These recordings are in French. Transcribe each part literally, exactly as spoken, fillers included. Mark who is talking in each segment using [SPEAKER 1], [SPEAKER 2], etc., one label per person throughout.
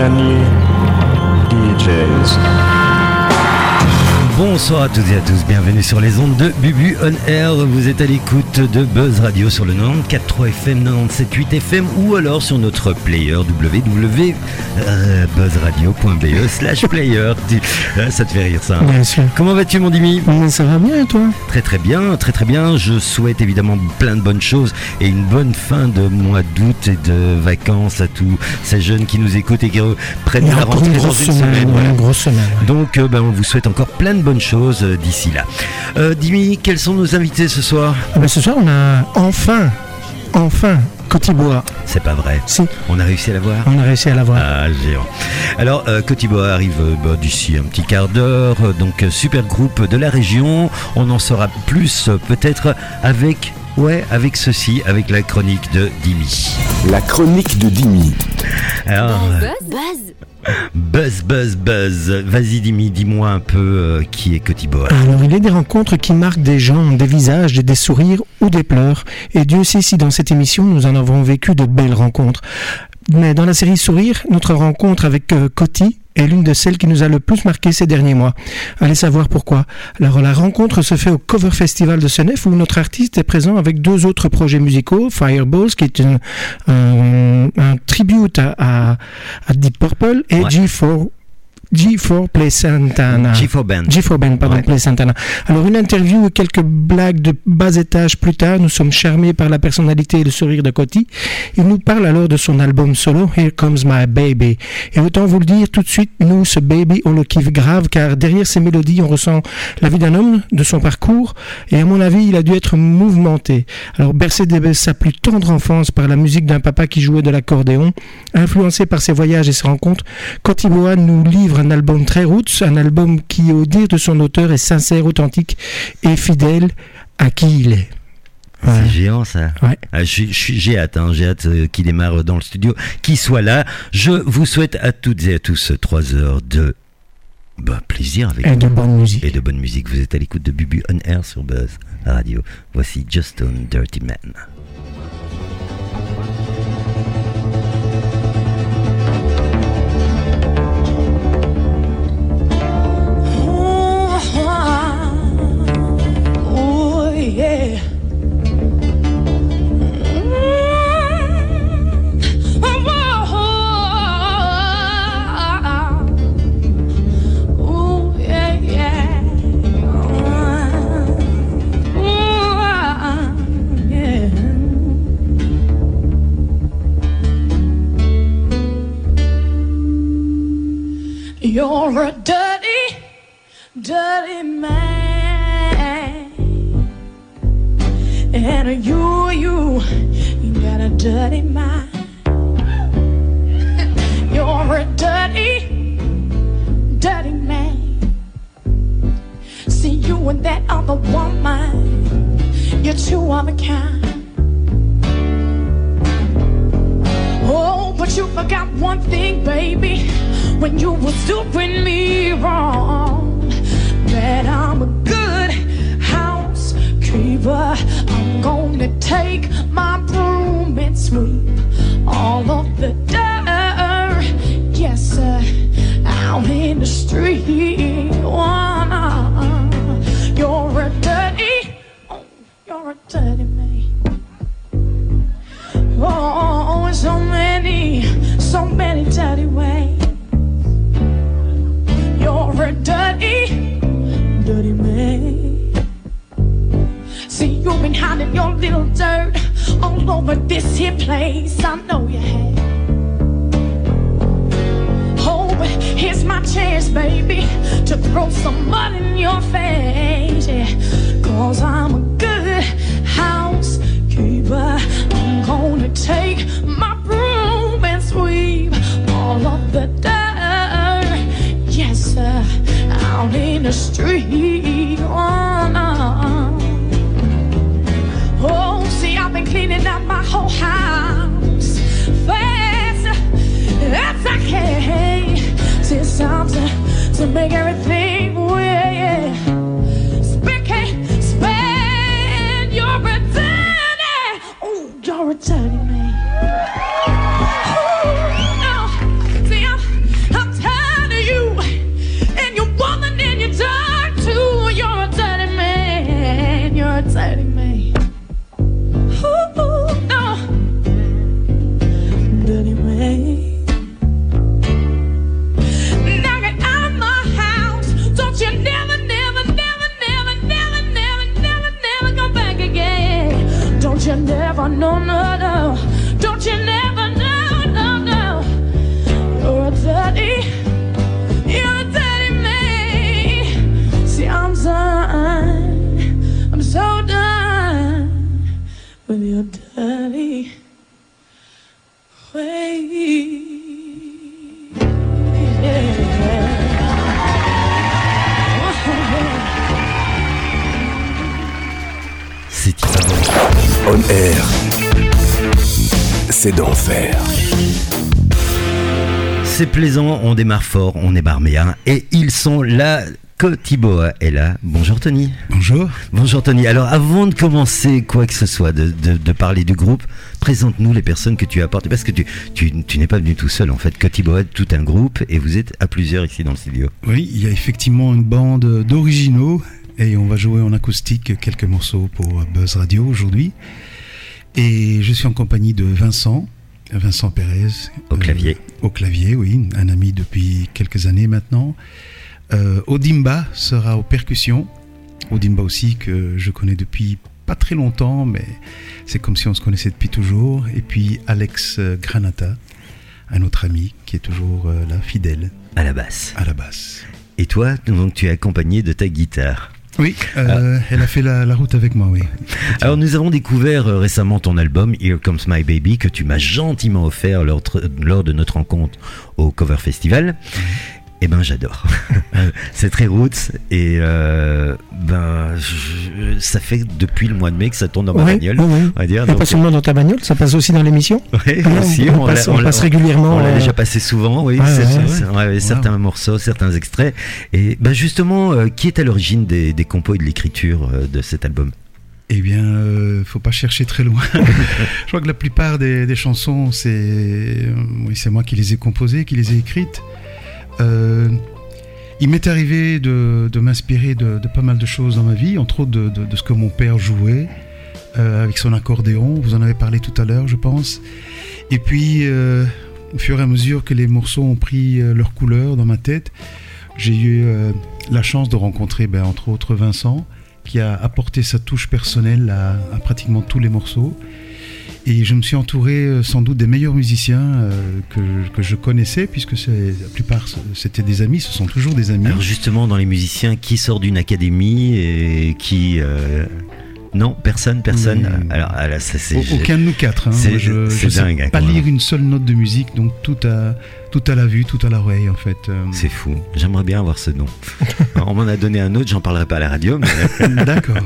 [SPEAKER 1] Many D Js.
[SPEAKER 2] Bonsoir à toutes et à tous, bienvenue sur les ondes de Bubu On Air. Vous êtes à l'écoute de Buzz Radio sur le quatre-vingt-quatorze trois F M, quatre-vingt-dix-sept huit F M ou alors sur notre player w w w point buzzradio point b e slash player. Ça te fait rire ça, hein?
[SPEAKER 3] Bien sûr.
[SPEAKER 2] Comment vas-tu mon Dimi?
[SPEAKER 3] Ça va bien et toi?
[SPEAKER 2] Très très bien, très très bien. Je souhaite évidemment plein de bonnes choses et une bonne fin de mois d'août et de vacances à tous ces jeunes qui nous écoutent et qui prennent la rentrée dans une semaine.
[SPEAKER 3] semaine
[SPEAKER 2] Voilà.
[SPEAKER 3] Une grosse semaine. Ouais.
[SPEAKER 2] Donc euh, ben, on vous souhaite encore plein de bonnes choses euh, d'ici là. Euh, Dimi, quels sont nos invités ce soir?
[SPEAKER 3] Ah ben, ce soir, on a enfin, enfin, Cotiboa.
[SPEAKER 2] C'est pas vrai.
[SPEAKER 3] Si.
[SPEAKER 2] On a réussi à la voir?
[SPEAKER 3] On a réussi à la voir.
[SPEAKER 2] Ah, géant. Alors, euh, Cotiboa arrive euh, bah, d'ici un petit quart d'heure, euh, donc euh, super groupe de la région. On en saura plus euh, peut-être avec, ouais, avec ceci, avec la chronique de Dimi.
[SPEAKER 1] La chronique de Dimi.
[SPEAKER 2] Alors, euh,
[SPEAKER 4] Buzz, buzz.
[SPEAKER 2] buzz, buzz, buzz. Vas-y Dimi, dis-moi un peu euh, qui est Cotiboa.
[SPEAKER 3] Alors, il est des rencontres qui marquent des gens, des visages, des sourires ou des pleurs. Et Dieu sait si dans cette émission, nous en avons vécu de belles rencontres. Mais dans la série Sourire, notre rencontre avec euh, Coti est l'une de celles qui nous a le plus marqué ces derniers mois. Allez savoir pourquoi. Alors, la rencontre se fait au Cover Festival de Senef où notre artiste est présent avec deux autres projets musicaux, Fireballs, qui est une, un, un tribute à, à, à Deep Purple, et
[SPEAKER 2] Ouais.
[SPEAKER 3] G quatre G quatre Play Santana.
[SPEAKER 2] G quatre Band.
[SPEAKER 3] G quatre Band, pardon,
[SPEAKER 2] Ouais.
[SPEAKER 3] Play Santana. Alors, une interview et quelques blagues de bas étage plus tard, nous sommes charmés par la personnalité et le sourire de Coti. Il nous parle alors de son album solo, Here Comes My Baby. Et autant vous le dire tout de suite, nous, ce baby, on le kiffe grave, car derrière ces mélodies, on ressent la vie d'un homme, de son parcours, et à mon avis, il a dû être mouvementé. Alors, bercé dès sa plus tendre enfance par la musique d'un papa qui jouait de l'accordéon, influencé par ses voyages et ses rencontres, Cotiboa nous livre un album très roots, un album qui, au dire de son auteur, est sincère, authentique et fidèle à qui il est.
[SPEAKER 2] C'est
[SPEAKER 3] Ouais.
[SPEAKER 2] géant ça.
[SPEAKER 3] Ouais.
[SPEAKER 2] Ah, je- je- j'ai hâte, hein, j'ai hâte euh, qu'il démarre dans le studio, qu'il soit là. Je vous souhaite à toutes et à tous trois heures de bah, plaisir avec
[SPEAKER 3] Et
[SPEAKER 2] nous.
[SPEAKER 3] de bonne musique.
[SPEAKER 2] Et de bonne musique. Vous êtes à l'écoute de Bubu On Air sur Buzz Radio. Voici Just Stone Dirty Man.
[SPEAKER 5] Oh, yeah. Oh, yeah, yeah. Oh, yeah. You're a dirty, dirty man, and you, you, you got a dirty mind. You're a dirty, dirty man. See you and that other woman, you're two of a kind. Oh, but you forgot one thing, baby, when you was doing me wrong, that I'm a good housekeeper. I'm gonna take my broom and sweep all of the dirt, yes sir, out in the street. Oh, no. You're a dirty, oh, you're a dirty man. Oh, so many, so many dirty ways. You're a dirty, dirty man. See, you've been hiding your little dirt all over this here place. I know you have. Oh, but here's my chance, baby, to throw some mud in your face. Yeah. Cause I'm a good housekeeper. I'm gonna take my broom and sweep all of the dirt, yes sir, out in the street. Oh, no. Oh, see, I've been cleaning up my whole house fast as I can. See, it's time to, to make everything well. Speaking, spend your dirty, oh, you're a dirty man. Ooh, no. See, I'm
[SPEAKER 1] R, c'est d'enfer.
[SPEAKER 2] C'est plaisant, on démarre fort, on est barméa et ils sont là. Cotiboa est là. Bonjour Tony.
[SPEAKER 4] Bonjour.
[SPEAKER 2] Bonjour Tony. Alors avant de commencer quoi que ce soit, de, de, de parler du groupe, présente-nous les personnes que tu as apportées. Parce que tu, tu, tu n'es pas venu tout seul en fait. Cotiboa est tout un groupe et vous êtes à plusieurs ici dans le studio.
[SPEAKER 4] Oui, il y a effectivement une bande d'originaux et on va jouer en acoustique quelques morceaux pour Buzz Radio aujourd'hui. Et je suis en compagnie de Vincent, Vincent Pérez.
[SPEAKER 2] Au clavier.
[SPEAKER 4] Euh, au clavier, oui, un ami depuis quelques années maintenant. Euh, Odimba sera aux percussions. Odimba aussi que je connais depuis pas très longtemps, mais c'est comme si on se connaissait depuis toujours. Et puis Alex Granata, un autre ami qui est toujours euh, là, fidèle.
[SPEAKER 2] À la basse.
[SPEAKER 4] À la basse.
[SPEAKER 2] Et toi, donc tu es accompagné de ta guitare.
[SPEAKER 4] Oui, euh, ah. elle a fait la, la route avec moi, oui.
[SPEAKER 2] Alors nous avons découvert euh, récemment ton album Here Comes My Baby que tu m'as gentiment offert lors, lors de notre rencontre au Cover Festival. Mmh. Eh ben j'adore. C'est très roots et euh, ben je, ça fait depuis le mois de mai que ça tourne dans ma
[SPEAKER 3] ouais,
[SPEAKER 2] bagnole.
[SPEAKER 3] Ouais, ouais.
[SPEAKER 2] On va dire.
[SPEAKER 3] Pas
[SPEAKER 2] donc,
[SPEAKER 3] seulement dans ta bagnole, ça passe aussi dans l'émission.
[SPEAKER 2] Oui,
[SPEAKER 3] ouais,
[SPEAKER 2] aussi.
[SPEAKER 3] On, on,
[SPEAKER 2] on,
[SPEAKER 3] passe,
[SPEAKER 2] on,
[SPEAKER 3] on passe régulièrement.
[SPEAKER 2] On l'a
[SPEAKER 3] euh...
[SPEAKER 2] déjà passé souvent, oui.
[SPEAKER 3] Ouais,
[SPEAKER 2] c'est,
[SPEAKER 3] ouais,
[SPEAKER 2] c'est,
[SPEAKER 3] ouais.
[SPEAKER 2] Ouais, ouais, certains wow. morceaux, certains extraits. Et ben justement, euh, qui est à l'origine des, des compos et de l'écriture euh, de cet album?
[SPEAKER 4] Eh bien, euh, faut pas chercher très loin. Je crois que la plupart des, des chansons, c'est, euh, oui, c'est moi qui les ai composées, qui les ai écrites. Euh, Il m'est arrivé de, de m'inspirer de, de pas mal de choses dans ma vie, entre autres de, de, de ce que mon père jouait euh, avec son accordéon. Vous en avez parlé tout à l'heure, je pense. Et puis, euh, au fur et à mesure que les morceaux ont pris euh, leur couleur dans ma tête, j'ai eu euh, la chance de rencontrer, ben, entre autres, Vincent, qui a apporté sa touche personnelle à, à pratiquement tous les morceaux. Et je me suis entouré euh, sans doute des meilleurs musiciens euh, que, que je connaissais, puisque c'est, la plupart c'était des amis, ce sont toujours des amis.
[SPEAKER 2] Alors justement, dans les musiciens, qui sort d'une académie et qui... Euh... Non, personne, personne.
[SPEAKER 4] Mais...
[SPEAKER 2] Alors, alors ça, c'est...
[SPEAKER 4] Aucun de nous quatre. Hein.
[SPEAKER 2] C'est,
[SPEAKER 4] Moi, je
[SPEAKER 2] c'est
[SPEAKER 4] ne sais
[SPEAKER 2] dingue,
[SPEAKER 4] pas
[SPEAKER 2] hein,
[SPEAKER 4] lire une seule note de musique, donc tout à, tout à la vue, tout à l'oreille en fait.
[SPEAKER 2] C'est fou, j'aimerais bien avoir ce nom. On m'en a donné un autre, j'en parlerai pas à la radio. Mais...
[SPEAKER 4] D'accord.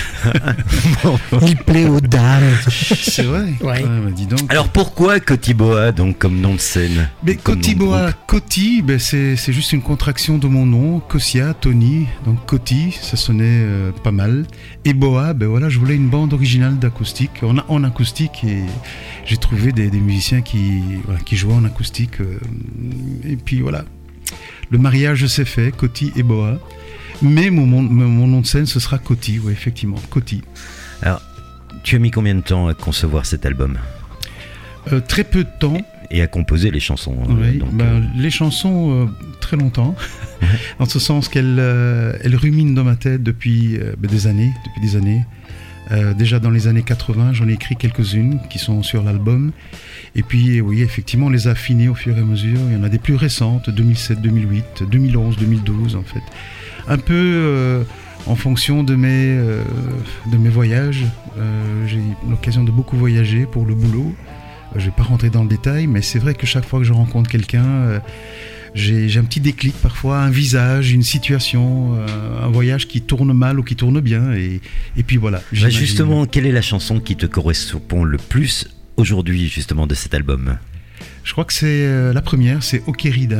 [SPEAKER 3] Bon. Il plaît aux dames.
[SPEAKER 4] C'est vrai.
[SPEAKER 3] Ouais.
[SPEAKER 4] Ouais, bah, dis donc.
[SPEAKER 2] Alors pourquoi Cotiboa, donc comme nom de scène?
[SPEAKER 4] Mais Cotiboa, Coti, ben, c'est, c'est juste une contraction de mon nom, Kosia, Tony, donc Coti, ça sonnait euh, pas mal. Et Boa, ben voilà, je voulais une bande originale d'acoustique, en, en acoustique, et j'ai trouvé des, des musiciens qui, voilà, qui jouaient en acoustique. Euh, et puis voilà, le mariage s'est fait, Coti et Boa. Mais mon, mon, mon nom de scène, ce sera Coti, oui, effectivement, Coti.
[SPEAKER 2] Alors, tu as mis combien de temps à concevoir cet album?
[SPEAKER 4] euh, Très peu de temps.
[SPEAKER 2] Et à composer les chansons.
[SPEAKER 4] Oui,
[SPEAKER 2] donc,
[SPEAKER 4] ben,
[SPEAKER 2] euh...
[SPEAKER 4] les chansons, euh, très longtemps. En ce sens qu'elles euh, elles ruminent dans ma tête depuis euh, ben, des années. Depuis des années. Euh, déjà dans les années quatre-vingts, j'en ai écrit quelques-unes qui sont sur l'album. Et puis, oui, effectivement, on les a affinées au fur et à mesure. Il y en a des plus récentes, deux mille sept, deux mille huit, deux mille onze, deux mille douze, en fait. Un peu euh, en fonction de mes, euh, de mes voyages. Euh, j'ai eu l'occasion de beaucoup voyager pour le boulot. Euh, je ne vais pas rentrer dans le détail, mais c'est vrai que chaque fois que je rencontre quelqu'un, euh, j'ai, j'ai un petit déclic parfois, un visage, une situation, euh, un voyage qui tourne mal ou qui tourne bien. Et, et puis voilà.
[SPEAKER 2] Bah justement, quelle est la chanson qui te correspond le plus aujourd'hui, justement, de cet album?
[SPEAKER 4] Je crois que c'est euh, la première, c'est Okerida.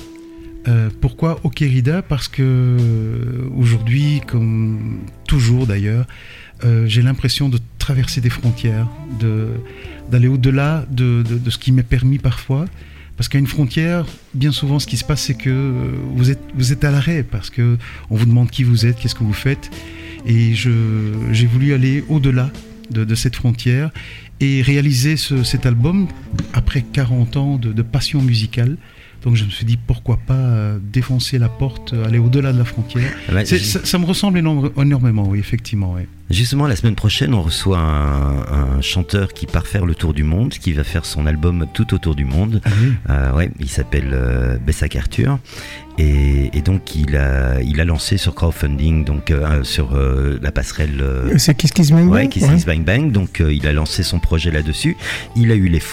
[SPEAKER 4] Euh, pourquoi Okerida? Parce que euh, aujourd'hui, comme toujours d'ailleurs, euh, j'ai l'impression de traverser des frontières, de, d'aller au-delà de, de, de ce qui m'est permis parfois. Parce qu'à une frontière, bien souvent, ce qui se passe, c'est que euh, vous êtes, vous êtes à l'arrêt, parce qu'on vous demande qui vous êtes, qu'est-ce que vous faites. Et je, j'ai voulu aller au-delà de, de cette frontière et réaliser ce, cet album après quarante ans de, de passion musicale. Donc je me suis dit, pourquoi pas euh, défoncer la porte, aller au-delà de la frontière.
[SPEAKER 2] Bah,
[SPEAKER 4] C'est, ça, ça me ressemble énorme, énormément, oui, effectivement. Oui.
[SPEAKER 2] Justement, la semaine prochaine, on reçoit un, un chanteur qui part faire le tour du monde, qui va faire son album tout autour du monde.
[SPEAKER 4] Ah oui.
[SPEAKER 2] euh, ouais, il s'appelle euh, Bessac Arthur. Et, et donc, il a, il a lancé sur crowdfunding, donc euh, sur euh, la passerelle... Euh,
[SPEAKER 3] c'est Kiss Kiss Bang Bang.
[SPEAKER 2] Ouais, Kiss Kiss Bang Bang. Donc, euh, il a lancé son projet là-dessus. Il a eu les fonds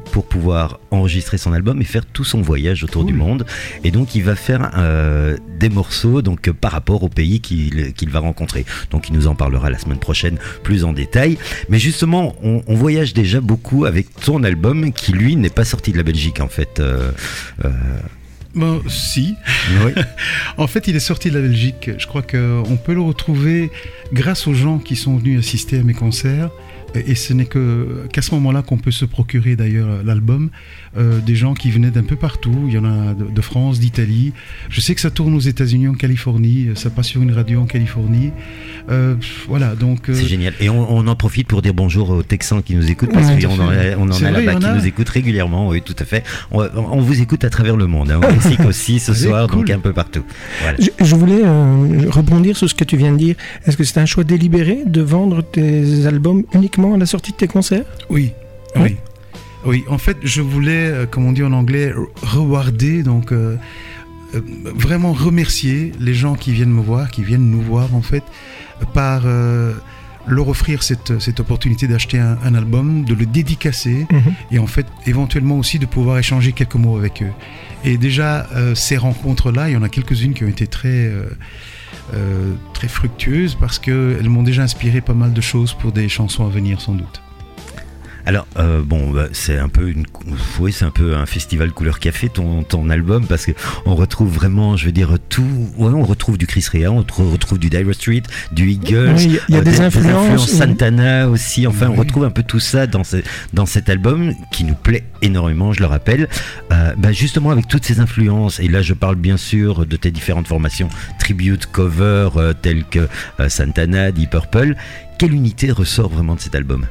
[SPEAKER 2] pour pouvoir enregistrer son album et faire tout son voyage autour
[SPEAKER 4] Cool.
[SPEAKER 2] du monde. Et donc, il va faire euh, des morceaux donc, euh, par rapport au pays qu'il, qu'il va rencontrer. Donc, il nous en parlera la semaine prochaine plus en détail. Mais justement, on, on voyage déjà beaucoup avec ton album qui, lui, n'est pas sorti de la Belgique, en fait. Euh, euh...
[SPEAKER 4] Bon, si.
[SPEAKER 2] Oui.
[SPEAKER 4] En fait, il est sorti de la Belgique. Je crois qu'on peut le retrouver grâce aux gens qui sont venus assister à mes concerts. Et ce n'est que, qu'à ce moment-là qu'on peut se procurer d'ailleurs l'album. Euh, des gens qui venaient d'un peu partout. Il y en a de, de France, d'Italie. Je sais que ça tourne aux États-Unis, en Californie. Ça passe sur une radio en Californie. Euh, voilà, donc. Euh...
[SPEAKER 2] C'est génial. Et on, on en profite pour dire bonjour aux Texans qui nous écoutent parce
[SPEAKER 4] Ouais,
[SPEAKER 2] qu'on en a, on en
[SPEAKER 4] c'est
[SPEAKER 2] a
[SPEAKER 4] vrai,
[SPEAKER 2] là-bas
[SPEAKER 4] il y
[SPEAKER 2] qui
[SPEAKER 4] en a.
[SPEAKER 2] nous écoutent régulièrement. Oui, tout à fait. On, on vous écoute à travers le monde. Hein. Au Mexique aussi ce
[SPEAKER 4] Allez,
[SPEAKER 2] soir,
[SPEAKER 4] cool.
[SPEAKER 2] donc un peu partout. Voilà.
[SPEAKER 3] Je, je voulais euh, rebondir sur ce que tu viens de dire. Est-ce que c'est un choix délibéré de vendre tes albums uniquement à la sortie de tes concerts?
[SPEAKER 4] Oui,
[SPEAKER 3] Oui.
[SPEAKER 4] oui. Oui, en fait, je voulais, euh, comme on dit en anglais, rewarder, donc euh, euh, vraiment remercier les gens qui viennent me voir, qui viennent nous voir en fait, par euh, leur offrir cette, cette opportunité d'acheter un, un album, de le dédicacer
[SPEAKER 3] Mhm.
[SPEAKER 4] et en fait, éventuellement aussi de pouvoir échanger quelques mots avec eux. Et déjà, euh, ces rencontres-là, il y en a quelques-unes qui ont été très... Euh, euh, très fructueuses parce qu'elles m'ont déjà inspiré pas mal de choses pour des chansons à venir sans doute.
[SPEAKER 2] Alors euh, bon, bah, c'est un peu une, oui, c'est un peu un festival couleur café ton ton album parce que on retrouve vraiment, je veux dire tout. Ouais, on retrouve du Chris Rea, on retrouve, retrouve du Dire Straits, du Eagles.
[SPEAKER 3] Oui, il y a- il y a des influences, oui.
[SPEAKER 2] Santana aussi. Enfin, on
[SPEAKER 4] Oui.
[SPEAKER 2] retrouve un peu tout ça dans ce, dans cet album qui nous plaît énormément. Je le rappelle. Euh, bah, justement avec toutes ces influences. Et là, je parle bien sûr de tes différentes formations tribute, cover euh, telles que euh, Santana, Deep Purple. Quelle unité ressort vraiment de cet album?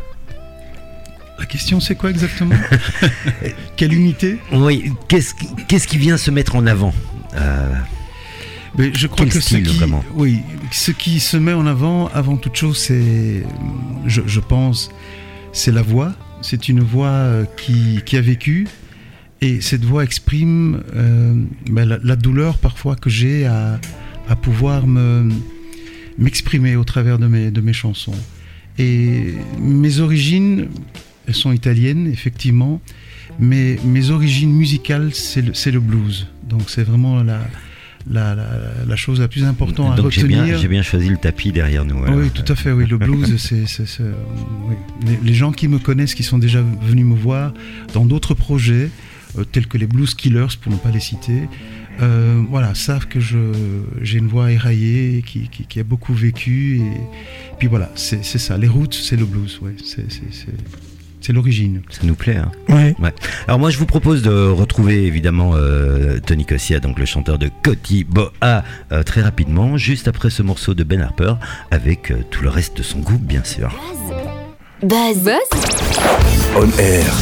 [SPEAKER 4] La question, c'est quoi exactement? Quelle unité?
[SPEAKER 2] Oui, qu'est-ce qui, qu'est-ce qui vient se mettre en avant euh,
[SPEAKER 4] Mais je crois
[SPEAKER 2] Quel
[SPEAKER 4] que
[SPEAKER 2] style,
[SPEAKER 4] ce qui,
[SPEAKER 2] vraiment?
[SPEAKER 4] oui, ce qui se met en avant, avant toute chose, c'est, je, je pense, c'est la voix. C'est une voix euh, qui, qui a vécu, et cette voix exprime euh, ben, la, la douleur parfois que j'ai à, à pouvoir me, m'exprimer au travers de mes, de mes chansons. Et mes origines, elles sont italiennes, effectivement, mais mes origines musicales, c'est le, c'est le blues. Donc c'est vraiment la, la, la, la chose la plus importante à
[SPEAKER 2] donc j'ai
[SPEAKER 4] retenir.
[SPEAKER 2] bien, j'ai bien choisi le tapis derrière nous. alors.
[SPEAKER 4] Oui, tout à fait, oui. Le blues, c'est... c'est, c'est oui. les, les gens qui me connaissent, qui sont déjà venus me voir dans d'autres projets, euh, tels que les Blues Killers, pour ne pas les citer, euh, voilà, savent que je, j'ai une voix éraillée, qui, qui, qui a beaucoup vécu. Et puis voilà, c'est, c'est ça. Les roots, c'est le blues, ouais. C'est, c'est, c'est, c'est l'origine.
[SPEAKER 2] Ça nous plaît. Hein.
[SPEAKER 3] Ouais.
[SPEAKER 2] Ouais. Alors moi je vous propose de retrouver évidemment euh, Tony Cossia, donc le chanteur de Coty Boa, euh, très rapidement, juste après ce morceau de Ben Harper, avec euh, tout le reste de son groupe bien sûr.
[SPEAKER 6] Buzz. Buzz.
[SPEAKER 1] On air.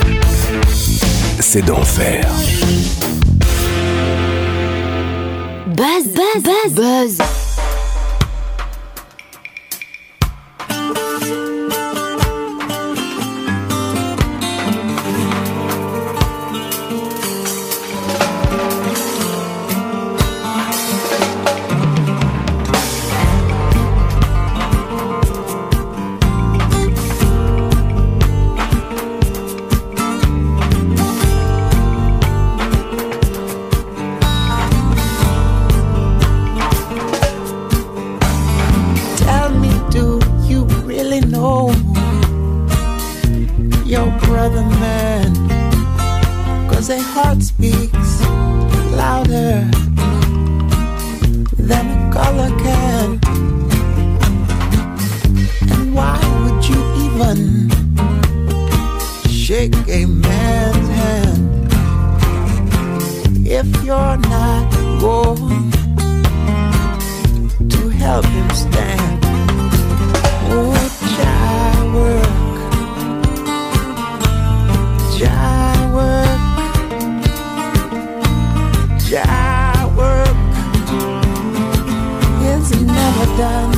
[SPEAKER 1] C'est d'enfer.
[SPEAKER 6] Buzz. Buzz. Buzz. Buzz.
[SPEAKER 7] Tell me, do you really know your brother, man? 'Cause a heart speaks louder than a color can. And why would you even shake a man's hand if you're not going to help him stand? Oh, child work, child work, child work is never done.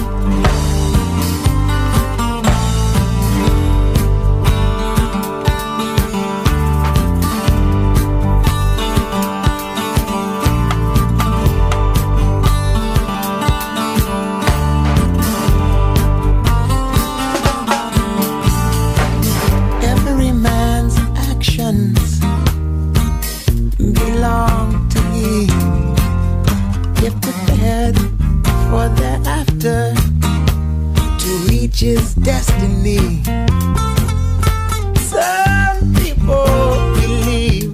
[SPEAKER 7] Every man's action is destiny. Some people believe,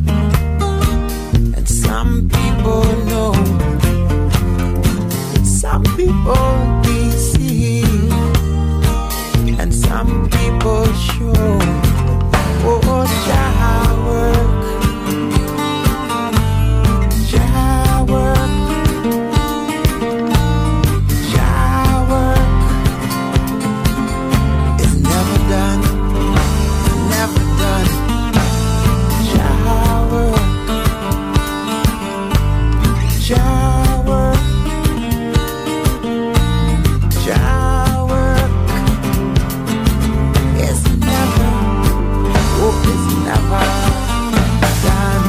[SPEAKER 7] and some people know. Some people deceive, and some people show. Oh, Jah work, Jah work, Jah work is never done, never done. Jah work, Jah work. Jah work is never, oh, it's never done.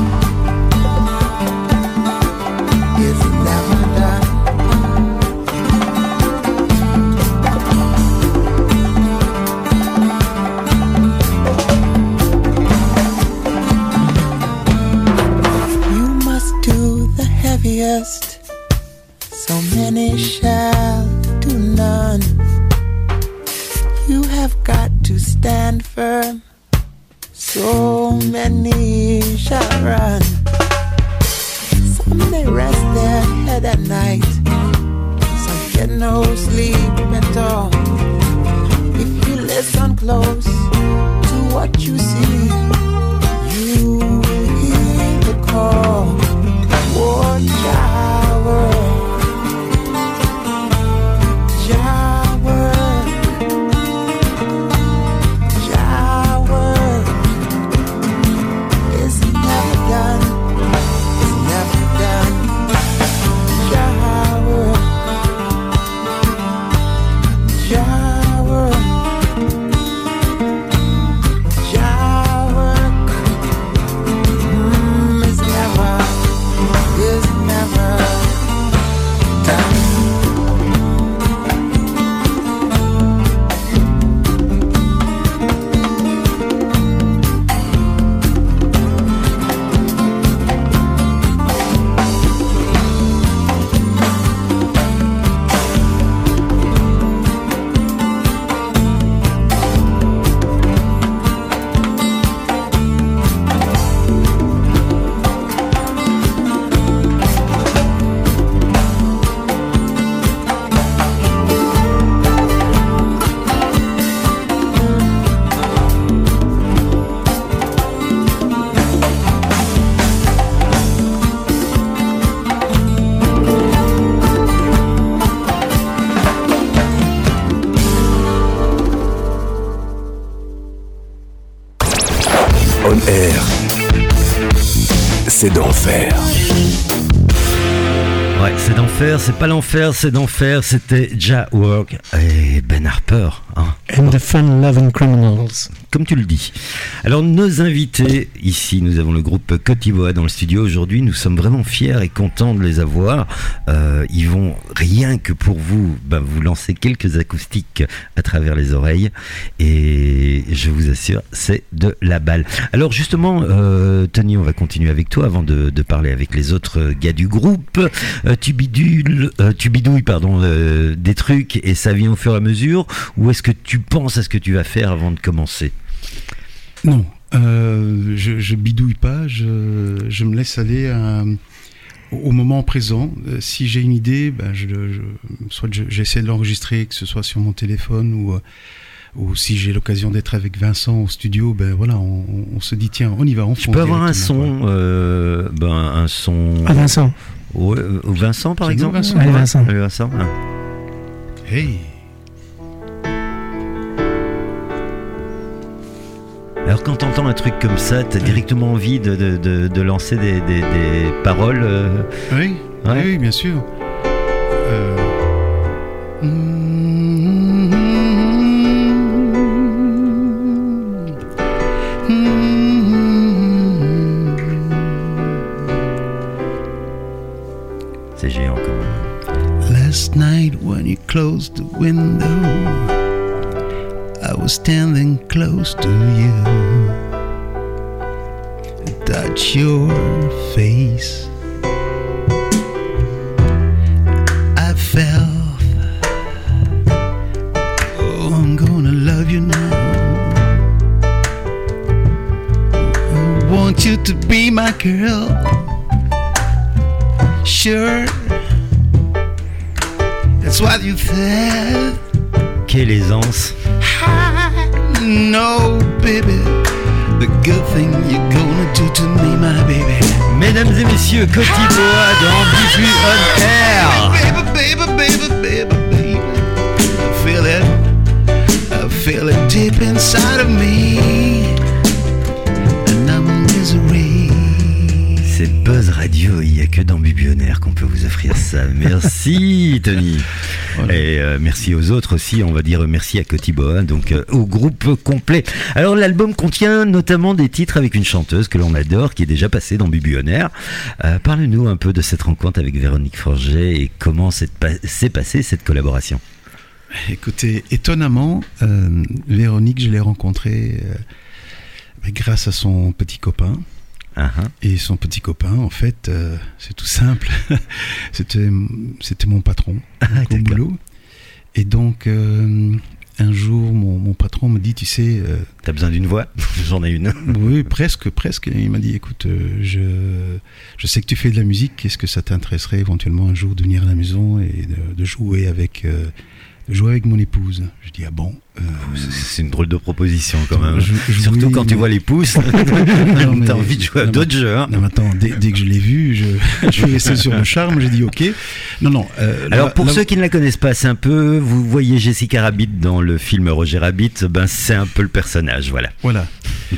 [SPEAKER 7] It's never done. You must do the heaviest, so many shall do none. You have got to stand firm, so many shall run. Some may rest their head at night, some get no sleep at all. If you listen close to what you see, you will hear the call. Oh, Jah work, Jah work, Jah work is never done, it's never done. Jah work, Jah work, Jah work, mm, is never, is never done.
[SPEAKER 1] On Air, c'est d'enfer.
[SPEAKER 2] Ouais, c'est d'enfer, c'est pas l'enfer, c'est d'enfer. C'était Jah Work et Ben Harper, hein.
[SPEAKER 3] And the fun-loving criminals.
[SPEAKER 2] Comme tu le dis. Alors, nos invités, ici, nous avons le groupe Côte d'Ivoire dans le studio aujourd'hui. Nous sommes vraiment fiers et contents de les avoir. Euh, ils vont, rien que pour vous, ben, vous lancer quelques acoustiques à travers les oreilles. Et je vous assure, c'est de la balle. Alors, justement, euh, Tony, on va continuer avec toi avant de, de parler avec les autres gars du groupe. Euh, tu, bidules, euh, tu bidouilles pardon, euh, des trucs et ça vient au fur et à mesure, ou est-ce que tu penses à ce que tu vas faire avant de commencer?
[SPEAKER 4] Non, euh, je, je bidouille pas, je, je me laisse aller à, au moment présent. Euh, si j'ai une idée, ben je, je, soit je, j'essaie de l'enregistrer, que ce soit sur mon téléphone ou, euh, ou si j'ai l'occasion d'être avec Vincent au studio, ben voilà, on, on se dit tiens, on y va, on fonce.
[SPEAKER 2] Tu peux avoir un son, euh, ben un son.
[SPEAKER 3] Ah, Vincent.
[SPEAKER 2] Ouais, euh, Vincent par
[SPEAKER 4] C'est
[SPEAKER 2] exemple.
[SPEAKER 4] nous, Vincent.
[SPEAKER 3] Allez, Vincent.
[SPEAKER 2] Allez, Vincent. Hein.
[SPEAKER 4] Hey.
[SPEAKER 2] Alors quand t'entends un truc comme ça, t'as directement envie de, de, de, de lancer des, des, des paroles. Euh...
[SPEAKER 4] Oui,
[SPEAKER 2] Ouais.
[SPEAKER 4] oui, bien sûr. Euh...
[SPEAKER 2] C'est géant quand même.
[SPEAKER 4] Last night when you closed the window, I was standing close to you. Touch your face. I felt Sure, that's what you said.
[SPEAKER 2] Quelle aisance.
[SPEAKER 4] No, baby, the good thing you're gonna do to me, my baby.
[SPEAKER 2] Mesdames et messieurs, Coty Boa dans Bubu On Air.
[SPEAKER 4] Baby, baby, baby, baby, baby, I feel it, I feel it deep inside of me, and I'm in misery.
[SPEAKER 2] C'est Buzz Radio, il n'y a que dans Bubu On Air qu'on peut vous offrir ça. Merci Tony. Voilà. Et euh, merci aux autres aussi, on va dire merci à Coty Boa, donc euh, au groupe complet. Alors l'album contient notamment des titres avec une chanteuse que l'on adore, qui est déjà passée dans Bubu On Air. Euh, Parle-nous un peu de cette rencontre avec Véronique Forget et comment s'est, pa- s'est passée cette collaboration.
[SPEAKER 4] Écoutez, étonnamment, euh, Véronique, je l'ai rencontrée euh, grâce à son petit copain.
[SPEAKER 2] Uh-huh.
[SPEAKER 4] Et son petit copain, en fait, euh, c'est tout simple. c'était, c'était mon patron
[SPEAKER 2] ah,
[SPEAKER 4] au boulot. Et donc, euh, un jour, mon, mon patron me dit, tu sais... Euh,
[SPEAKER 2] T'as besoin d'une voix ? J'en ai une.
[SPEAKER 4] Oui, presque, presque. Il m'a dit, écoute, euh, je, je sais que tu fais de la musique. Est-ce que ça t'intéresserait éventuellement un jour de venir à la maison et de, de jouer avec... Euh, de jouer avec mon épouse. Je dis, ah bon euh,
[SPEAKER 2] c'est une drôle de proposition quand même.
[SPEAKER 4] Je, je
[SPEAKER 2] Surtout
[SPEAKER 4] voulais,
[SPEAKER 2] quand
[SPEAKER 4] mais...
[SPEAKER 2] tu vois les pouces, t'as envie de jouer à d'autres jeux. Hein.
[SPEAKER 4] Non, mais attends, dès, dès que je l'ai vu, je, je suis resté sur le charme, j'ai dit ok. Non, non. Euh,
[SPEAKER 2] Alors
[SPEAKER 4] la,
[SPEAKER 2] pour
[SPEAKER 4] la...
[SPEAKER 2] ceux qui ne la connaissent pas, c'est un peu, vous voyez Jessica Rabbit dans le film Roger Rabbit, ben c'est un peu le personnage, voilà.
[SPEAKER 4] Voilà.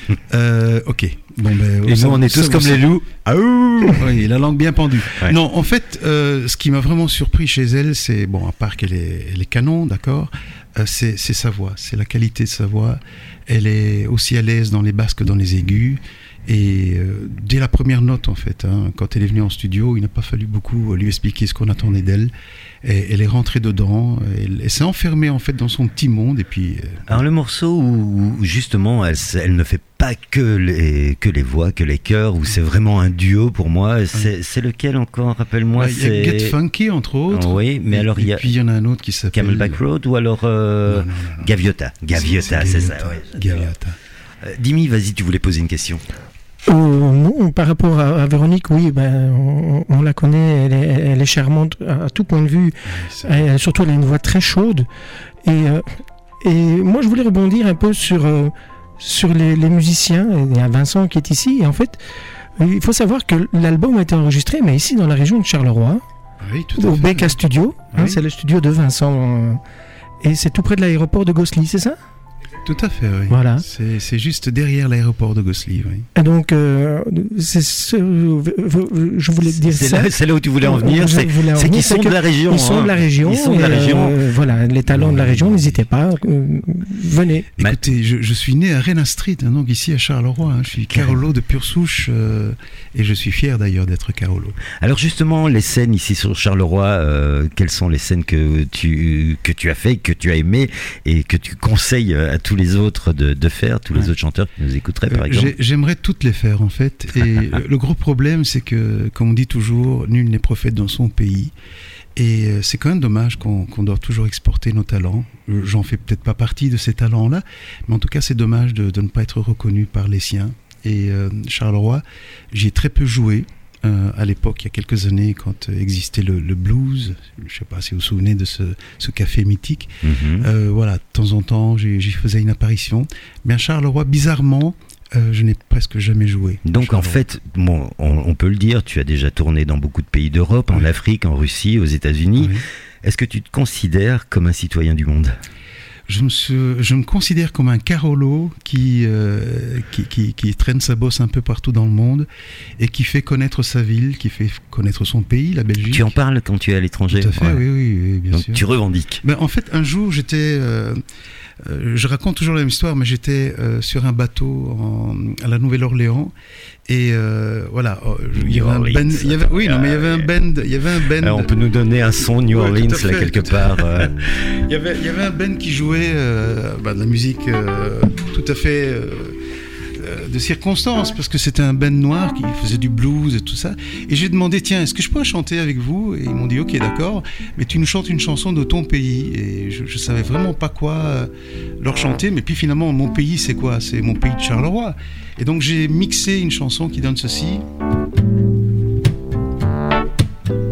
[SPEAKER 4] euh, ok. Bon, ben,
[SPEAKER 2] et nous, on est tous ça, comme ça... les loups.
[SPEAKER 4] Ah oui, la langue bien pendue.
[SPEAKER 2] Ouais.
[SPEAKER 4] Non, en fait, euh, ce qui m'a vraiment surpris chez elle, c'est, bon, à part qu'elle est, elle est canon, d'accord, euh, c'est, c'est sa voix, c'est la qualité de sa voix. Elle est aussi à l'aise dans les basses que dans les aigus. Et euh, dès la première note, en fait, hein, quand elle est venue en studio, il n'a pas fallu beaucoup lui expliquer ce qu'on attendait d'elle. Et elle est rentrée dedans, elle, elle s'est enfermée en fait dans son petit monde. Et puis, euh,
[SPEAKER 2] alors le morceau où, où justement elle, elle ne fait pas que les, que les voix, que les chœurs, où c'est vraiment un duo pour moi, c'est, ouais. c'est lequel encore, rappelle-moi
[SPEAKER 4] ouais,
[SPEAKER 2] c'est...
[SPEAKER 4] Il y a Get Funky entre autres.
[SPEAKER 2] Oh, oui, mais
[SPEAKER 4] et,
[SPEAKER 2] alors il y a...
[SPEAKER 4] Et puis il y en a un autre qui s'appelle...
[SPEAKER 2] Camelback Road ou alors euh... non, non, non, non. Gaviota. Gaviota, c'est, c'est, c'est ça. Ouais,
[SPEAKER 4] Gaviota.
[SPEAKER 2] Euh, Dimi, vas-y, tu voulais poser une question.
[SPEAKER 3] Euh, non, par rapport à, à Véronique, oui, ben, on, on la connaît, elle est, elle est charmante à, à tout point de vue. Oui, elle, surtout, elle a une voix très chaude. Et, euh, et moi, je voulais rebondir un peu sur, euh, sur les, les musiciens. Il y a Vincent qui est ici. Et en fait, il faut savoir que l'album a été enregistré, mais ici, dans la région de Charleroi,
[SPEAKER 4] oui, tout à
[SPEAKER 3] au
[SPEAKER 4] fait.
[SPEAKER 3] Becca Studio.
[SPEAKER 4] Oui.
[SPEAKER 3] Hein, c'est le studio de Vincent. Euh, et c'est tout près de l'aéroport de Gosselies, c'est ça ?
[SPEAKER 4] Tout à fait, oui.
[SPEAKER 3] Voilà.
[SPEAKER 4] C'est, c'est juste derrière l'aéroport de Gosselies, oui.
[SPEAKER 3] Et donc, euh, c'est ce, je voulais dire
[SPEAKER 2] c'est
[SPEAKER 3] ça.
[SPEAKER 2] Là, c'est là où tu voulais en venir, c'est,
[SPEAKER 3] en
[SPEAKER 2] c'est qu'ils sont de la région.
[SPEAKER 3] Ils sont
[SPEAKER 2] hein.
[SPEAKER 3] de la région.
[SPEAKER 2] Ils sont de la région.
[SPEAKER 3] Euh, voilà, les talents de la région, n'hésitez pas, euh, venez.
[SPEAKER 4] Écoutez, je, je suis né à Rennes Street, hein, donc ici à Charleroi. Hein, je suis Carolo de pure souche euh, et je suis fier d'ailleurs d'être Carolo.
[SPEAKER 2] Alors justement, les scènes ici sur Charleroi, euh, quelles sont les scènes que tu, que tu as fait, que tu as aimé et que tu conseilles à tous les autres de de faire, tous les ouais. autres chanteurs qui nous écouteraient par exemple.
[SPEAKER 4] J'ai, J'aimerais toutes les faire en fait. Et le gros problème, c'est que, comme on dit toujours, nul n'est prophète dans son pays. Et c'est quand même dommage qu'on, qu'on doit toujours exporter nos talents. J'en fais peut-être pas partie de ces talents-là, mais en tout cas, c'est dommage de, de ne pas être reconnu par les siens. Et euh, Charleroi, j'y ai très peu joué. Euh, à l'époque, il y a quelques années, quand euh, existait le, le blues, je ne sais pas si vous vous souvenez de ce, ce café mythique, mm-hmm. euh, voilà, de temps en temps, j'y, j'y faisais une apparition. Mais à Charleroi, bizarrement, euh, je n'ai presque jamais joué.
[SPEAKER 2] Donc en fait, bon, on, on peut le dire, tu as déjà tourné dans beaucoup de pays d'Europe, en oui. Afrique, en Russie, aux États-Unis. Oui. Est-ce que tu te considères comme un citoyen du monde ?
[SPEAKER 4] Je me, suis, je me considère comme un Carolo qui, euh, qui, qui, qui traîne sa bosse un peu partout dans le monde et qui fait connaître sa ville, qui fait connaître son pays, la Belgique.
[SPEAKER 2] Tu en parles quand tu es à l'étranger ?
[SPEAKER 4] Tout à fait, ouais. oui, oui, oui, bien
[SPEAKER 2] Donc,
[SPEAKER 4] sûr.
[SPEAKER 2] Tu revendiques.
[SPEAKER 4] Ben, en fait, un jour, j'étais... Euh, euh, je raconte toujours la même histoire, mais j'étais euh, sur un bateau en, à la Nouvelle-Orléans et euh, voilà, il y avait un band, il y avait, oui, non, mais il y avait un band, il y avait un band.
[SPEAKER 2] Alors, on peut nous donner un son New Orleans
[SPEAKER 4] ouais, fait,
[SPEAKER 2] là quelque part. Euh...
[SPEAKER 4] il y avait, il y avait un band qui jouait euh, bah, de la musique euh, tout à fait euh, de circonstance, parce que c'était un band noir qui faisait du blues et tout ça. Et j'ai demandé, tiens, est-ce que je peux chanter avec vous ? Et ils m'ont dit, ok, d'accord, mais tu nous chantes une chanson de ton pays. Et je, je savais vraiment pas quoi leur chanter, mais puis finalement, mon pays, c'est quoi ? C'est mon pays de Charleroi. Et donc j'ai mixé une chanson qui donne ceci.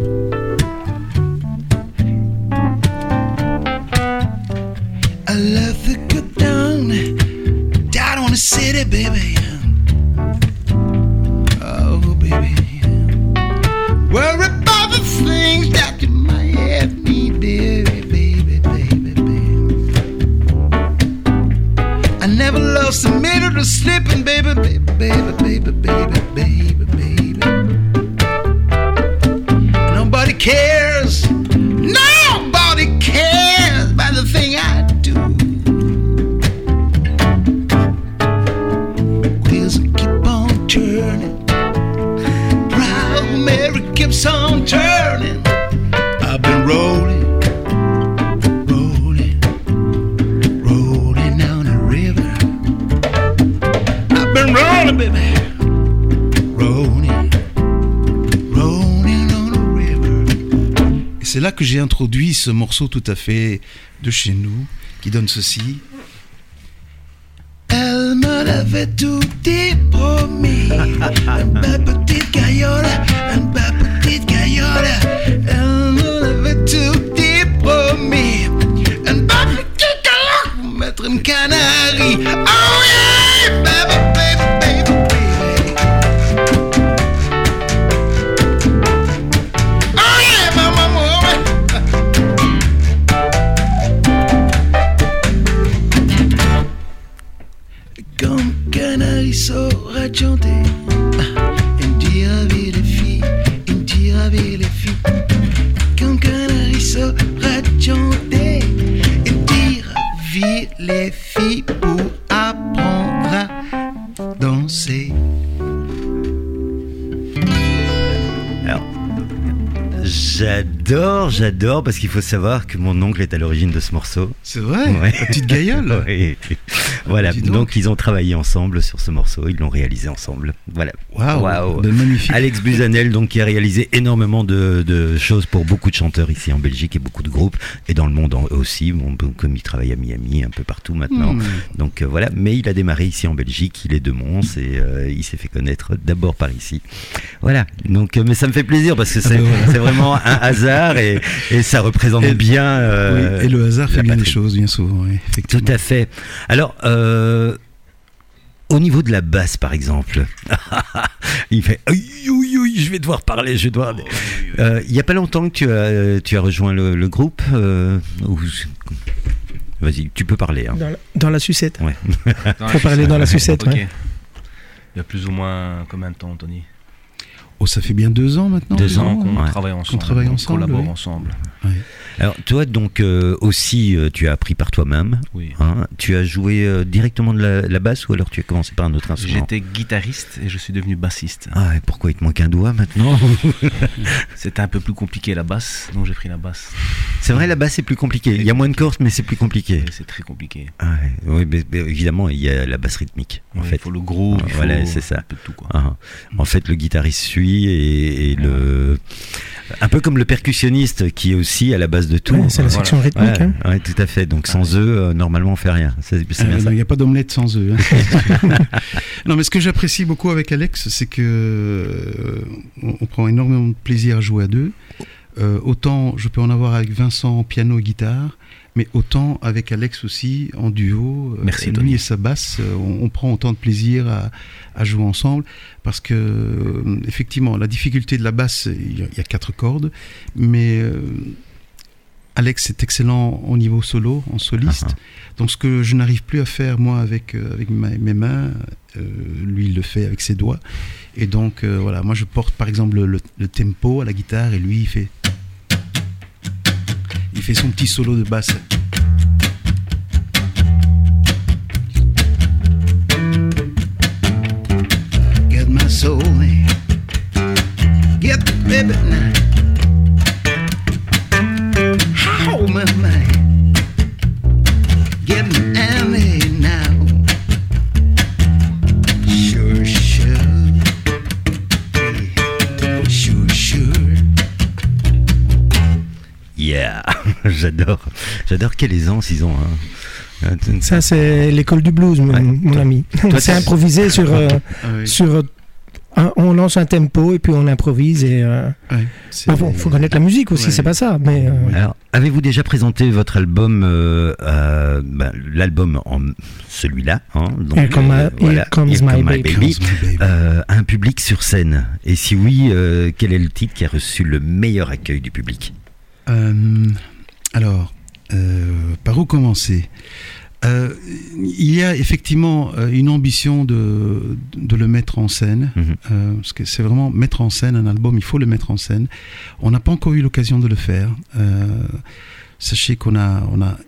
[SPEAKER 4] river keeps on turning. I've been rolling, rolling, rolling down the river. I've been rolling, baby, rolling, rolling on the river. Et c'est là que j'ai introduit ce morceau tout à fait de chez nous, qui donne ceci. Elle me l'avait tout dit promis. Une belle petite gaillole, une belle petite gaillole. Elle me l'avait tout dit promis. Une belle petite gaillole pour mettre une canarie. Oh yeah, baby, baby, baby, baby. Oh yeah, maman, maman. Comme canari saura chanter, il me dit avec les filles, il me dit avec les filles. Comme canari saura chanter, il me dit avec les filles pour apprendre à danser.
[SPEAKER 2] Alors, j'adore, j'adore, parce qu'il faut savoir que mon oncle est à l'origine de ce morceau.
[SPEAKER 4] C'est vrai,
[SPEAKER 2] Ouais.
[SPEAKER 4] la petite gaillole.
[SPEAKER 2] Oui. Voilà,
[SPEAKER 4] Dis
[SPEAKER 2] donc.
[SPEAKER 4] donc.
[SPEAKER 2] Ils ont travaillé ensemble sur ce morceau, ils l'ont réalisé ensemble. Voilà.
[SPEAKER 4] Waouh,
[SPEAKER 2] Waouh.
[SPEAKER 4] de magnifique.
[SPEAKER 2] Alex Buzanel, donc, qui a réalisé énormément de, de choses pour beaucoup de chanteurs ici en Belgique et beaucoup de groupes, et dans le monde en- aussi, bon, comme il travaille à Miami, un peu partout maintenant.
[SPEAKER 4] Hmm.
[SPEAKER 2] Donc euh, voilà, mais il a démarré ici en Belgique, il est de Mons et euh, il s'est fait connaître d'abord par ici. Voilà, donc, euh, mais ça me fait plaisir parce que c'est,
[SPEAKER 4] ben voilà.
[SPEAKER 2] c'est vraiment un hasard et, et ça représente
[SPEAKER 4] Et-
[SPEAKER 2] bien. euh,
[SPEAKER 4] Oui, et le hasard fait
[SPEAKER 2] la
[SPEAKER 4] bien les
[SPEAKER 2] patrie.
[SPEAKER 4] choses, bien souvent. Oui,
[SPEAKER 2] Tout
[SPEAKER 4] effectivement.
[SPEAKER 2] à fait. Alors, euh, au niveau de la basse, par exemple, il fait oui, oui, oui, je vais devoir parler, je vais devoir. Euh, Il y a pas longtemps que tu as, tu as rejoint le, le groupe. euh, ou- Vas-y, tu peux parler. Hein.
[SPEAKER 3] Dans la, dans la sucette.
[SPEAKER 2] Ouais.
[SPEAKER 3] Faut parler dans la sucette,
[SPEAKER 8] Ok.
[SPEAKER 3] ouais.
[SPEAKER 8] Il y a plus ou moins combien de temps, Tony?
[SPEAKER 4] Oh, ça fait bien deux ans maintenant.
[SPEAKER 2] Deux ans,
[SPEAKER 8] qu'on
[SPEAKER 2] ouais.
[SPEAKER 8] travaille ensemble,
[SPEAKER 4] travaille
[SPEAKER 8] qu'on
[SPEAKER 4] ensemble,
[SPEAKER 8] collabore
[SPEAKER 4] oui.
[SPEAKER 8] ensemble.
[SPEAKER 2] Alors toi donc euh, aussi euh, tu as appris par toi-même,
[SPEAKER 8] Oui.
[SPEAKER 2] hein. Tu as joué euh, directement de la, la basse ou alors tu as commencé par un autre instrument?
[SPEAKER 8] J'étais guitariste et je suis devenu bassiste.
[SPEAKER 2] Ah et pourquoi il te manque un doigt maintenant?
[SPEAKER 8] C'était un peu plus compliqué la basse, donc j'ai pris la basse.
[SPEAKER 2] C'est vrai, la basse c'est plus compliqué, il y a moins de cordes mais c'est plus compliqué.
[SPEAKER 8] Et c'est très compliqué.
[SPEAKER 2] Ah, ouais. Oui mais, mais évidemment il y a la basse rythmique en
[SPEAKER 8] Ouais,
[SPEAKER 2] fait.
[SPEAKER 8] il faut le gros, il faut
[SPEAKER 2] Voilà, c'est ça.
[SPEAKER 8] un peu de tout quoi.
[SPEAKER 2] Ah, en fait le guitariste suit et, et le... Un peu comme le percussionniste qui est aussi à la base de tout.
[SPEAKER 3] Ouais, c'est la
[SPEAKER 8] Voilà.
[SPEAKER 3] section rythmique.
[SPEAKER 2] Ouais,
[SPEAKER 3] hein.
[SPEAKER 2] ouais, tout à fait. Donc sans eux, euh, normalement, on fait rien. C'est, c'est bien
[SPEAKER 4] Euh,
[SPEAKER 2] ça.
[SPEAKER 4] Il n'y a pas d'omelette sans eux. hein. Non, mais ce que j'apprécie beaucoup avec Alex, c'est que euh, on, on prend énormément de plaisir à jouer à deux. Euh, autant je peux en avoir avec Vincent en piano et guitare, mais autant avec Alex aussi en duo. Euh,
[SPEAKER 8] Merci,
[SPEAKER 4] lui
[SPEAKER 8] Tony.
[SPEAKER 4] et sa basse, euh, on, on prend autant de plaisir à, à jouer ensemble parce que euh, effectivement, la difficulté de la basse, il y a, il y a quatre cordes, mais euh, Alex est excellent au niveau solo, en soliste.
[SPEAKER 2] Ah,
[SPEAKER 4] Donc ce que je n'arrive plus à faire moi avec, euh, avec ma- mes mains, euh, lui il le fait avec ses doigts. Et donc euh, voilà, moi je porte par exemple le, le tempo à la guitare et lui il fait il fait son petit solo de basse. Get my soul, get the baby now. How my man, get me Annie now. Sure, sure, yeah. Sure, sure.
[SPEAKER 2] Yeah, j'adore. J'adore quelle aisance ils ont. Hein.
[SPEAKER 3] Ça, c'est l'école du blues, mon,
[SPEAKER 2] Ouais.
[SPEAKER 3] mon
[SPEAKER 2] Toi-
[SPEAKER 3] ami.
[SPEAKER 2] toi,
[SPEAKER 3] c'est
[SPEAKER 2] t'as-
[SPEAKER 3] improvisé sur. euh,
[SPEAKER 4] Ah oui.
[SPEAKER 3] sur euh, un- on lance un tempo et puis on improvise. Et, euh,
[SPEAKER 4] Ouais, c'est-
[SPEAKER 3] ah bon, faut connaître la musique aussi,
[SPEAKER 4] Ouais.
[SPEAKER 3] c'est pas ça. Mais, euh,
[SPEAKER 2] Alors, avez-vous déjà présenté votre album, euh, euh, bah, l'album en celui-là, hein, donc,
[SPEAKER 3] Here Come My- Here Comes
[SPEAKER 2] Here
[SPEAKER 3] My
[SPEAKER 2] Come
[SPEAKER 3] Baby.
[SPEAKER 4] Comes my baby.
[SPEAKER 2] euh, à un public sur scène? Et si oui, euh, quel est le titre qui a reçu le meilleur accueil du public?
[SPEAKER 4] Euh, alors, euh, par où commencer? Euh, il y a effectivement euh, une ambition de, de le mettre en scène,
[SPEAKER 2] Mhm.
[SPEAKER 4] euh, parce que c'est vraiment mettre en scène un album, il faut le mettre en scène. On n'a pas encore eu l'occasion de le faire. Euh, sachez qu'on a, on a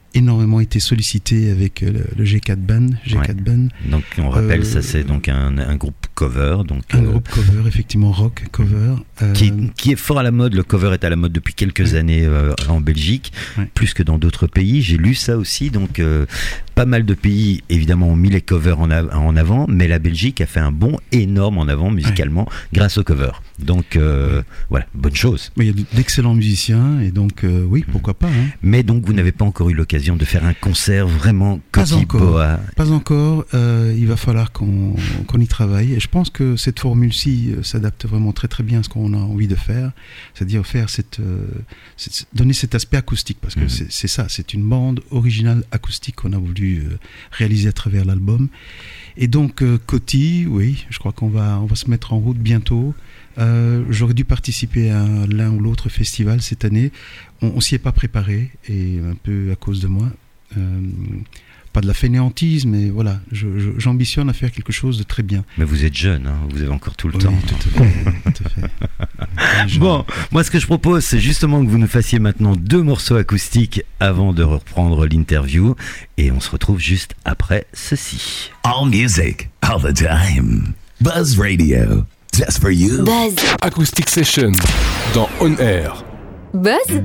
[SPEAKER 4] énormément été sollicité avec le, le G quatre Band. G quatre
[SPEAKER 2] Ouais.
[SPEAKER 4] Band.
[SPEAKER 2] Donc on rappelle,
[SPEAKER 4] Euh,
[SPEAKER 2] ça c'est donc un, un groupe cover, donc
[SPEAKER 4] Un
[SPEAKER 2] euh,
[SPEAKER 4] groupe cover, effectivement, rock cover. euh,
[SPEAKER 2] qui, qui est fort à la mode. Le cover est à la mode depuis quelques
[SPEAKER 4] Ouais.
[SPEAKER 2] années euh, en Belgique,
[SPEAKER 4] Ouais.
[SPEAKER 2] plus que dans d'autres pays. J'ai lu ça aussi. Donc, euh, pas mal de pays, évidemment, ont mis les covers en, av- en avant, mais la Belgique a fait un bond énorme en avant musicalement grâce aux covers. Donc, euh, voilà, bonne chose.
[SPEAKER 4] Mais il y a d'excellents musiciens, et donc, euh, oui, pourquoi pas. Hein.
[SPEAKER 2] Mais donc, vous n'avez pas encore eu l'occasion de faire un concert vraiment
[SPEAKER 4] Pas
[SPEAKER 2] Coty
[SPEAKER 4] encore.
[SPEAKER 2] Boa.
[SPEAKER 4] Pas encore, euh, il va falloir qu'on qu'on y travaille. Et je pense que cette formule-ci euh, s'adapte vraiment très très bien à ce qu'on a envie de faire. C'est-à-dire faire cette, euh, cette- donner cet aspect acoustique. Parce que
[SPEAKER 2] Mhm.
[SPEAKER 4] c'est c'est ça, c'est une bande originale acoustique qu'on a voulu euh, réaliser à travers l'album. Et donc, euh, Coty, oui, je crois qu'on va, on va se mettre en route bientôt. Euh, J'aurais dû participer à l'un ou l'autre festival cette année. On, on s'y est pas préparé, et un peu à cause de moi. Euh, pas de la fainéantise, mais voilà, je- je- j'ambitionne à faire quelque chose de très bien.
[SPEAKER 2] Mais vous êtes jeune, hein, vous avez encore tout le
[SPEAKER 4] Oui,
[SPEAKER 2] temps.
[SPEAKER 4] tout à fait. Tout à fait. Je-
[SPEAKER 2] Bon, moi ce que je propose, c'est justement que vous nous fassiez maintenant deux morceaux acoustiques avant de reprendre l'interview. Et on se retrouve juste après ceci.
[SPEAKER 1] All music, all the time. Buzz Radio, just for you.
[SPEAKER 6] Buzz.
[SPEAKER 9] Acoustic Session dans On Air.
[SPEAKER 6] Buzz.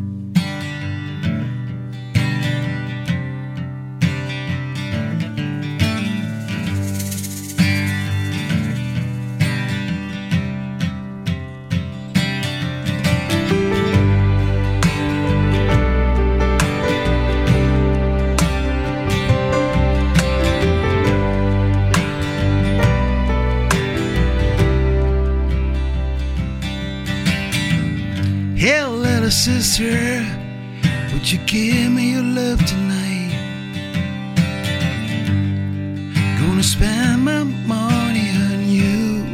[SPEAKER 10] Hey, little sister, would you give me your love tonight? Gonna spend my money on you.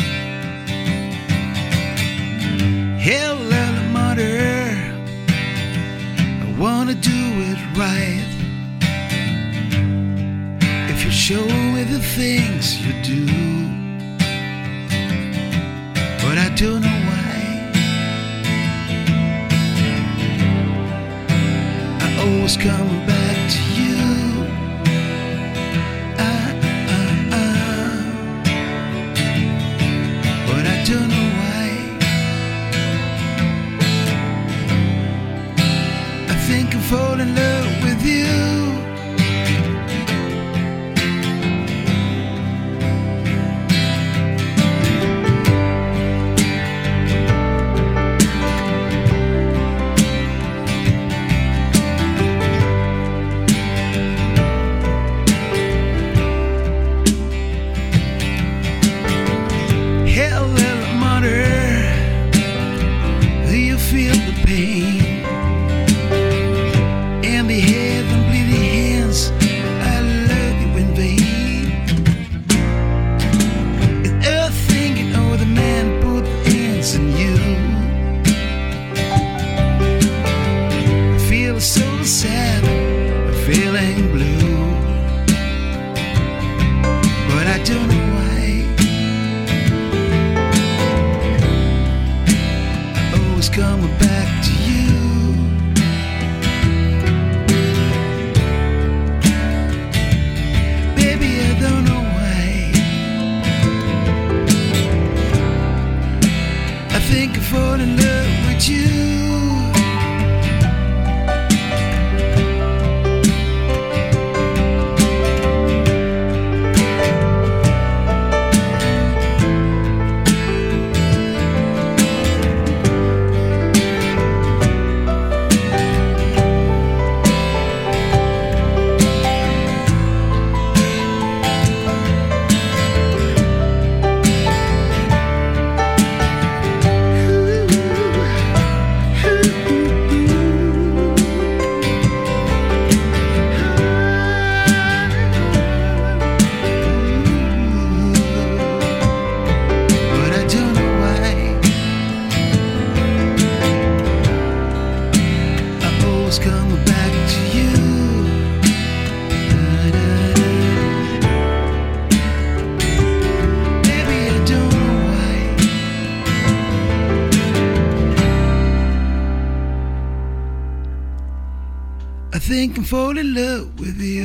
[SPEAKER 10] Hey, little mother, I wanna do it right. If you show me the things you do, but I don't know why. Always coming back to you. Ah, ah, ah. But I don't know why. I think I'm falling in love with you. Hell, little mother, do you feel the pain? And the head and bleeding hands, I love you in vain. And earth thinking, oh, the man put hands in you. I feel so sad, I'm feeling blue. But I don't know why. Always coming back to you. Baby, I don't know why. I think I fall in love with you. But I don't know why. I'm always coming back to you. Baby, I don't know why. I I think I'm falling in love with you.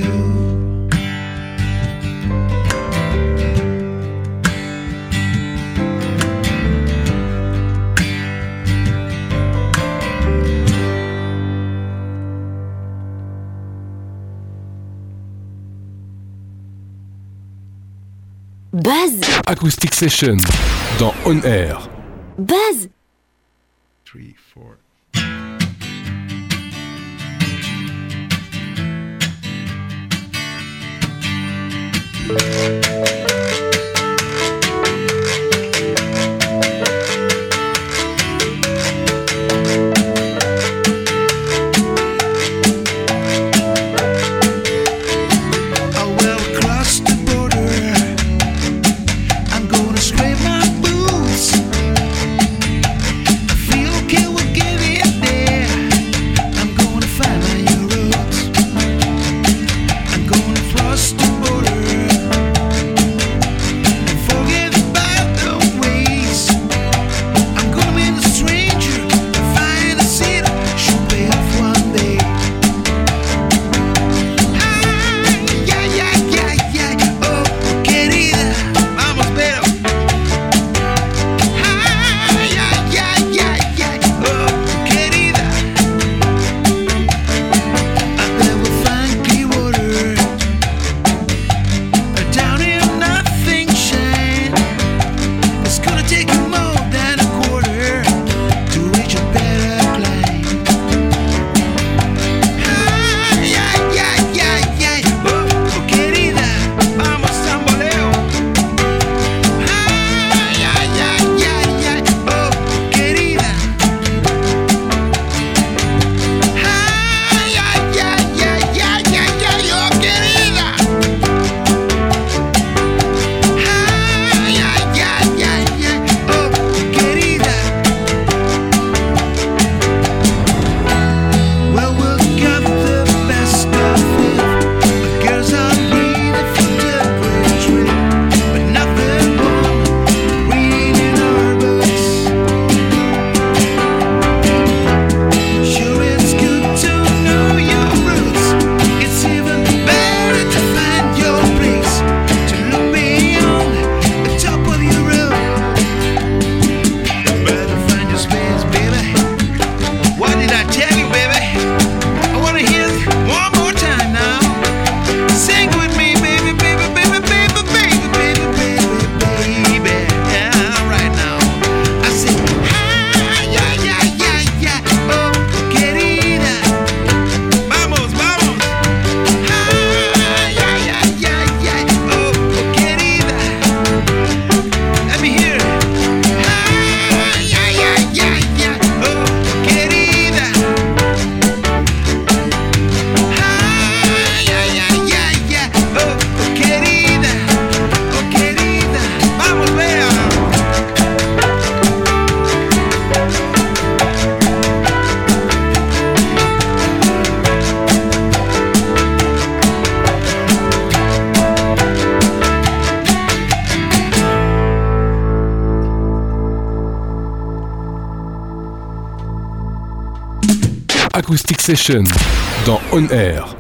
[SPEAKER 6] Buzz.
[SPEAKER 9] Acoustic Session dans On Air.
[SPEAKER 6] Buzz.
[SPEAKER 4] Three, four.
[SPEAKER 9] Acoustic Session dans On Air.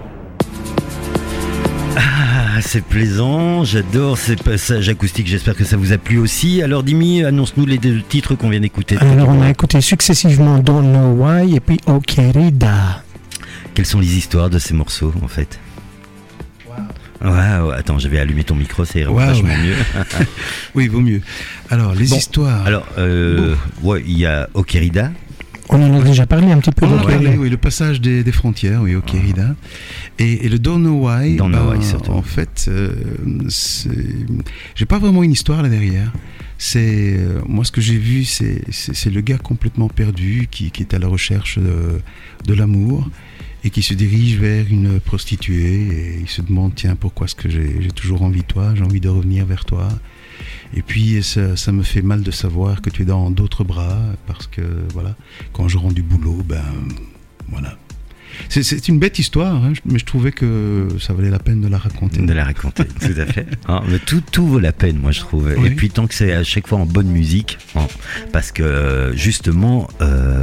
[SPEAKER 2] Ah, c'est plaisant, j'adore ces passages acoustiques, j'espère que ça vous a plu aussi. Alors Dimi, annonce-nous les deux titres qu'on vient d'écouter.
[SPEAKER 3] Alors on a écouté successivement Don't Know Why et puis Oh Querida.
[SPEAKER 2] Quelles sont les histoires de ces morceaux en fait? Wow. Wow, attends, je vais allumer ton micro, ça ira wow. vachement mieux.
[SPEAKER 4] Oui, vaut mieux. Alors, les
[SPEAKER 2] bon,
[SPEAKER 4] histoires.
[SPEAKER 2] Alors, euh, ouais, il y a Oh Querida.
[SPEAKER 3] On en a déjà parlé un petit peu.
[SPEAKER 4] On en a parlé, oui, le passage des, des frontières, oui, au Querida. Et, et le Don't Know Why,
[SPEAKER 2] Don't
[SPEAKER 4] bah,
[SPEAKER 2] know why surtout.
[SPEAKER 4] En fait, euh, j'ai pas vraiment une histoire là derrière. C'est euh, moi ce que j'ai vu, c'est, c'est, c'est le gars complètement perdu qui, qui est à la recherche de, de l'amour et qui se dirige vers une prostituée et il se demande tiens pourquoi est-ce que j'ai, j'ai toujours envie de toi, j'ai envie de revenir vers toi. Et puis ça, ça me fait mal de savoir que tu es dans d'autres bras parce que voilà, quand je rentre du boulot, ben voilà. C'est, c'est une bête histoire, hein, mais je trouvais que ça valait la peine de la raconter.
[SPEAKER 2] De la raconter, tout à fait. Hein, mais tout, tout vaut la peine, moi je trouve.
[SPEAKER 4] Oui.
[SPEAKER 2] Et puis tant que c'est à chaque fois en bonne musique, hein, parce que justement, euh,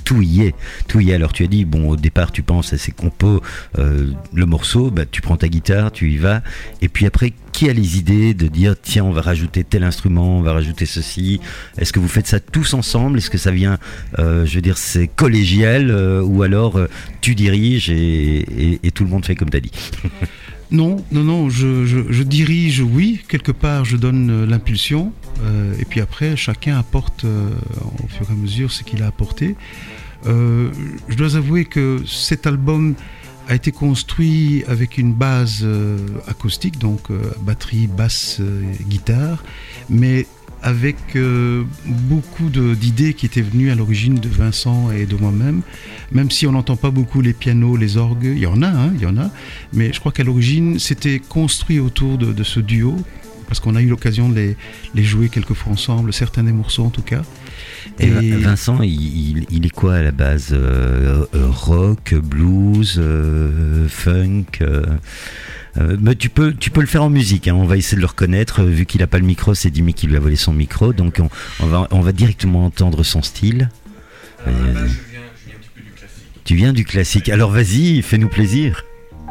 [SPEAKER 2] tout y est, tout y est. Alors tu as dit, bon, au départ tu penses à ces compos, euh, le morceau, bah, tu prends ta guitare, tu y vas, et puis après, qui a les idées de dire, tiens, on va rajouter tel instrument, on va rajouter ceci? Est-ce que vous faites ça tous ensemble? Est-ce que ça vient, euh, je veux dire, c'est collégial, euh, ou alors euh, tu diriges et, et, et tout le monde fait comme tu as dit?
[SPEAKER 4] Non, non, non, je, je, je dirige, oui, quelque part je donne euh, l'impulsion, euh, et puis après chacun apporte euh, au fur et à mesure ce qu'il a apporté. Euh, je dois avouer que cet album a été construit avec une base euh, acoustique, donc euh, batterie, basse, euh, guitare, mais avec euh, beaucoup de, d'idées qui étaient venues à l'origine de Vincent et de moi-même, même si on n'entend pas beaucoup les pianos, les orgues, il y en a, hein, il y en a, mais je crois qu'à l'origine c'était construit autour de, de ce duo, parce qu'on a eu l'occasion de les, les jouer quelques fois ensemble, certains des morceaux en tout cas.
[SPEAKER 2] Et, et Vincent, il, il, il est quoi à la base? euh, euh, Rock, blues, euh, funk euh, euh, mais tu peux, tu peux le faire en musique, hein. On va essayer de le reconnaître. Vu qu'il n'a pas le micro, c'est Dimi qui lui a volé son micro. Donc on, on, va, on va directement entendre son style.
[SPEAKER 11] Euh, là, je, viens, je viens un petit peu du classique.
[SPEAKER 2] Tu viens du classique. Alors vas-y, fais-nous plaisir.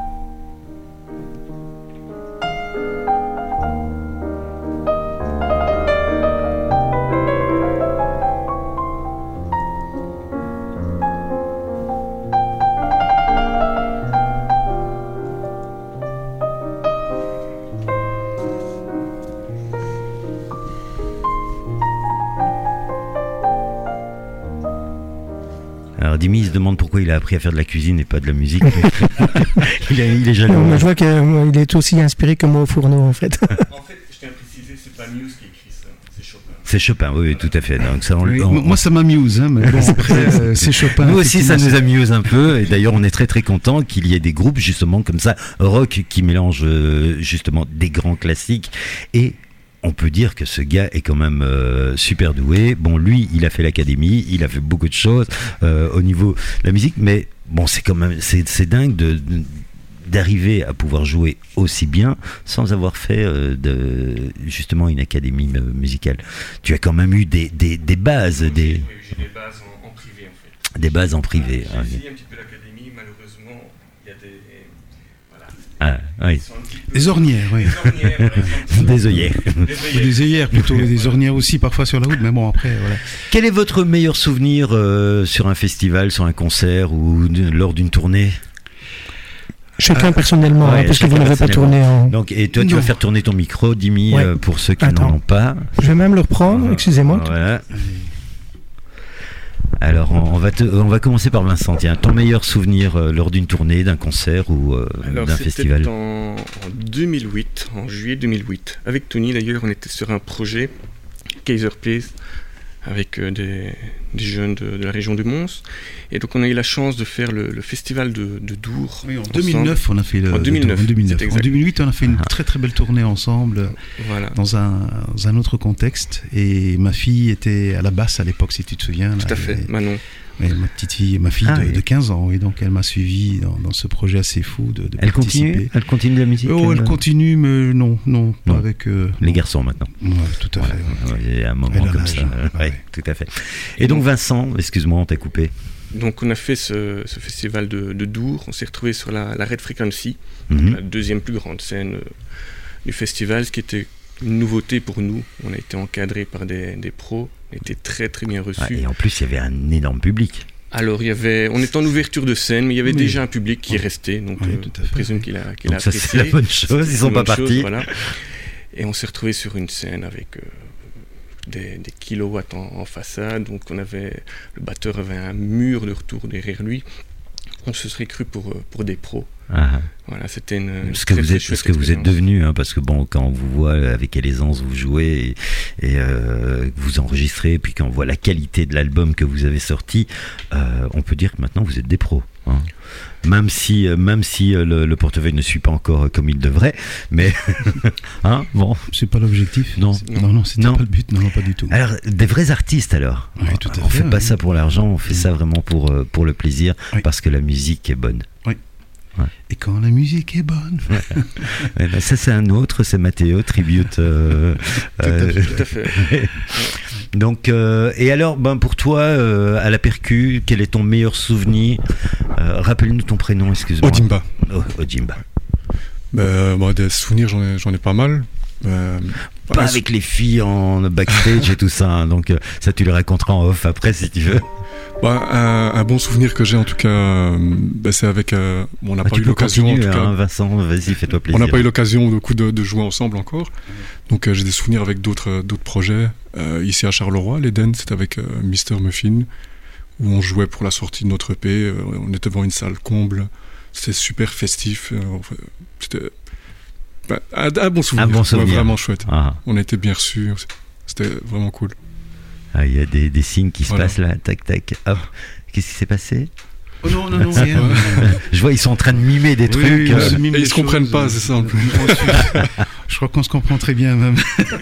[SPEAKER 2] Alors Dimi se demande pourquoi il a appris à faire de la cuisine et pas de la musique. il, est, il est jaloux.
[SPEAKER 3] Non, mais je vois qu'il est aussi inspiré que moi au fourneau en fait.
[SPEAKER 11] En fait, je tiens à préciser, c'est pas Muse qui écrit ça, c'est Chopin.
[SPEAKER 2] C'est Chopin, oui, oui, tout à fait. Donc ça, on,
[SPEAKER 4] oui,
[SPEAKER 2] on,
[SPEAKER 4] moi ça m'amuse, hein, mais bon, après, euh, c'est Chopin.
[SPEAKER 2] Nous aussi ça nous amuse un peu, et d'ailleurs on est très très content qu'il y ait des groupes justement comme ça, rock, qui mélangent euh, justement des grands classiques. Et on peut dire que ce gars est quand même euh, super doué. Bon, lui, il a fait l'académie, il a fait beaucoup de choses euh, au niveau de la musique, mais bon, c'est quand même, c'est, c'est dingue de, de, d'arriver à pouvoir jouer aussi bien sans avoir fait euh, de, justement une académie euh, musicale. Tu as quand même eu des, des, des bases, des...
[SPEAKER 11] Oui, j'ai des bases en, en privé en fait.
[SPEAKER 2] Des bases en privé.
[SPEAKER 11] J'ai
[SPEAKER 2] hein.
[SPEAKER 11] essayé un petit peu l'académie, malheureusement, il y a des...
[SPEAKER 2] Ah, oui.
[SPEAKER 4] Des ornières, oui.
[SPEAKER 11] Des ornières, ouais.
[SPEAKER 2] Des œillères.
[SPEAKER 11] Des œillères.
[SPEAKER 4] Des œillères plutôt, des ornières aussi parfois sur la route, mais bon après, voilà.
[SPEAKER 2] Quel est votre meilleur souvenir euh, sur un festival, sur un concert ou de, lors d'une tournée?
[SPEAKER 3] Chacun
[SPEAKER 2] ah,
[SPEAKER 3] personnellement,
[SPEAKER 2] ouais,
[SPEAKER 3] hein, parce que vous
[SPEAKER 2] chacun
[SPEAKER 3] n'avez pas tourné en...
[SPEAKER 2] Donc, et toi, tu
[SPEAKER 3] non.
[SPEAKER 2] vas faire tourner ton micro, Dimi,
[SPEAKER 3] ouais.
[SPEAKER 2] euh, pour ceux qui
[SPEAKER 3] Attends.
[SPEAKER 2] n'en ont pas.
[SPEAKER 3] Je vais même le reprendre,
[SPEAKER 2] Voilà.
[SPEAKER 3] excusez-moi.
[SPEAKER 2] Voilà. Alors, on, on, va te, on va commencer par Vincent. Tiens, ton meilleur souvenir euh, lors d'une tournée, d'un concert ou euh,
[SPEAKER 11] Alors,
[SPEAKER 2] d'un
[SPEAKER 11] c'était
[SPEAKER 2] festival?
[SPEAKER 11] En, en deux mille huit, en juillet deux mille huit. Avec Tony, d'ailleurs, on était sur un projet, Kaiser Place, avec euh, des, des jeunes de, de la région du Mons. Et donc, on a eu la chance de faire le, le festival de, de Dour.
[SPEAKER 4] Oui, en deux mille neuf, on a fait le,
[SPEAKER 11] en deux mille neuf,
[SPEAKER 4] en deux mille neuf.
[SPEAKER 11] c'est
[SPEAKER 4] En deux mille huit, on a fait une
[SPEAKER 2] Ah.
[SPEAKER 4] très très belle tournée ensemble,
[SPEAKER 11] Voilà.
[SPEAKER 4] dans un, dans un autre contexte. Et ma fille était à la basse à l'époque, si tu te souviens.
[SPEAKER 11] Tout
[SPEAKER 4] là,
[SPEAKER 11] à fait,
[SPEAKER 4] et-
[SPEAKER 11] Manon.
[SPEAKER 4] et ma petite fille, ma fille
[SPEAKER 2] Ah,
[SPEAKER 4] de,
[SPEAKER 2] oui.
[SPEAKER 4] de quinze ans, et donc elle m'a suivi dans, dans ce projet assez fou de, de
[SPEAKER 2] Elle
[SPEAKER 4] participer.
[SPEAKER 2] continue Elle continue de la musique?
[SPEAKER 4] Oh, elle
[SPEAKER 2] euh,
[SPEAKER 4] continue, mais non, non, pas
[SPEAKER 2] Non.
[SPEAKER 4] avec euh,
[SPEAKER 2] Les garçons maintenant.
[SPEAKER 4] ouais, tout à
[SPEAKER 2] Voilà.
[SPEAKER 4] fait. ouais.
[SPEAKER 2] Ouais, il y a un moment
[SPEAKER 4] Elle a
[SPEAKER 2] comme
[SPEAKER 4] l'âge,
[SPEAKER 2] ça.
[SPEAKER 4] ouais,
[SPEAKER 2] Ouais,
[SPEAKER 4] ouais.
[SPEAKER 2] tout à fait. Et donc, Vincent, excuse-moi, on t'a coupé.
[SPEAKER 11] Donc, on a fait ce, ce festival de, de Dour. On s'est retrouvé sur la, la Red Frequency,
[SPEAKER 2] Mhm.
[SPEAKER 11] la deuxième plus grande scène euh, du festival, ce qui était une nouveauté pour nous. On a été encadré par des, des pros, on a été très très bien reçus.
[SPEAKER 2] Ouais, et en plus, il y avait un énorme public.
[SPEAKER 11] Alors, il y avait, on était en ouverture de scène, mais il y avait
[SPEAKER 4] Oui.
[SPEAKER 11] déjà un public qui est resté, donc
[SPEAKER 4] Oui,
[SPEAKER 11] euh,
[SPEAKER 4] tout à
[SPEAKER 11] on
[SPEAKER 4] fait.
[SPEAKER 11] présume qu'il a, qu'il a
[SPEAKER 2] Donc ça,
[SPEAKER 11] apprécié.
[SPEAKER 2] c'est la bonne chose. Ils
[SPEAKER 11] C'est
[SPEAKER 2] sont
[SPEAKER 11] une
[SPEAKER 2] pas
[SPEAKER 11] bonne chose,
[SPEAKER 2] partis.
[SPEAKER 11] voilà. Et on s'est retrouvé sur une scène avec euh, des, des kilowatts en, en façade, donc on avait, le batteur avait un mur de retour derrière lui. On se serait cru pour, euh, pour des pros.
[SPEAKER 2] Ah.
[SPEAKER 11] Voilà, c'était une, une
[SPEAKER 2] Ce que
[SPEAKER 11] très,
[SPEAKER 2] vous
[SPEAKER 11] très
[SPEAKER 2] êtes, ce
[SPEAKER 11] chouette
[SPEAKER 2] que vous êtes
[SPEAKER 11] expérience.
[SPEAKER 2] devenu, hein, parce que bon, quand on vous voit avec quelle aisance vous jouez et, et euh, que vous enregistrez, puis quand on voit la qualité de l'album que vous avez sorti, euh, on peut dire que maintenant vous êtes des pros. Hein. Même si, euh, même si euh, le, le portefeuille ne suit pas encore euh, comme il devrait, mais hein, bon.
[SPEAKER 4] C'est pas l'objectif.
[SPEAKER 2] Non.
[SPEAKER 4] non, non, c'était
[SPEAKER 2] Non.
[SPEAKER 4] pas le but, non, non, pas du tout.
[SPEAKER 2] Alors, des vrais artistes alors.
[SPEAKER 4] Oui, tout à
[SPEAKER 2] on
[SPEAKER 4] fait,
[SPEAKER 2] fait pas
[SPEAKER 4] oui.
[SPEAKER 2] ça pour l'argent, on fait ça vraiment pour euh, pour le plaisir,
[SPEAKER 4] Oui.
[SPEAKER 2] parce que la musique est bonne.
[SPEAKER 4] Et quand la musique est bonne.
[SPEAKER 2] Ouais, bah, ça c'est un autre, c'est Mathéo Tribute. Euh,
[SPEAKER 4] Tout à
[SPEAKER 2] euh,
[SPEAKER 4] fait.
[SPEAKER 11] Tout à fait.
[SPEAKER 2] Donc, euh, et alors, ben, pour toi, euh, à la percu, quel est ton meilleur souvenir? euh, Rappelle-nous ton prénom, excuse-moi.
[SPEAKER 12] Odimba.
[SPEAKER 2] Oh, Odimba.
[SPEAKER 12] Ben, bon, des souvenirs, j'en ai, j'en ai pas mal. Euh,
[SPEAKER 2] Pas avec les filles en backstage et tout ça, hein, donc euh, ça tu le raconteras en off après si tu veux.
[SPEAKER 12] Bah, un, un bon souvenir que j'ai en tout cas, euh, bah, c'est avec. Euh, bon, on n'a
[SPEAKER 2] bah,
[SPEAKER 12] pas eu l'occasion en tout cas.
[SPEAKER 2] Hein, Vincent, vas-y, fais-toi plaisir.
[SPEAKER 12] On n'a pas eu l'occasion de, coup, de, de jouer ensemble encore. Donc euh, j'ai des souvenirs avec d'autres, d'autres projets. Euh, ici à Charleroi, l'Eden, c'était avec euh, Mister Muffin, où on jouait pour la sortie de notre E P. Euh, on était devant une salle comble. C'était super festif. Euh, enfin, c'était bah, un, un bon souvenir.
[SPEAKER 2] Un bon souvenir.
[SPEAKER 12] Ouais, vraiment chouette.
[SPEAKER 2] Ah.
[SPEAKER 12] On a été bien reçus. C'était vraiment cool.
[SPEAKER 2] Ah, il y a des, des signes qui se
[SPEAKER 12] voilà.
[SPEAKER 2] passent là, tac tac. Hop. Qu'est-ce qui s'est passé?
[SPEAKER 4] Oh non, non, non, rien.
[SPEAKER 2] Je vois, ils sont en train de mimer des
[SPEAKER 4] oui,
[SPEAKER 2] trucs.
[SPEAKER 4] Oui,
[SPEAKER 2] euh...
[SPEAKER 12] Et ils se comprennent pas, c'est ça.
[SPEAKER 4] Je crois qu'on se comprend très bien même.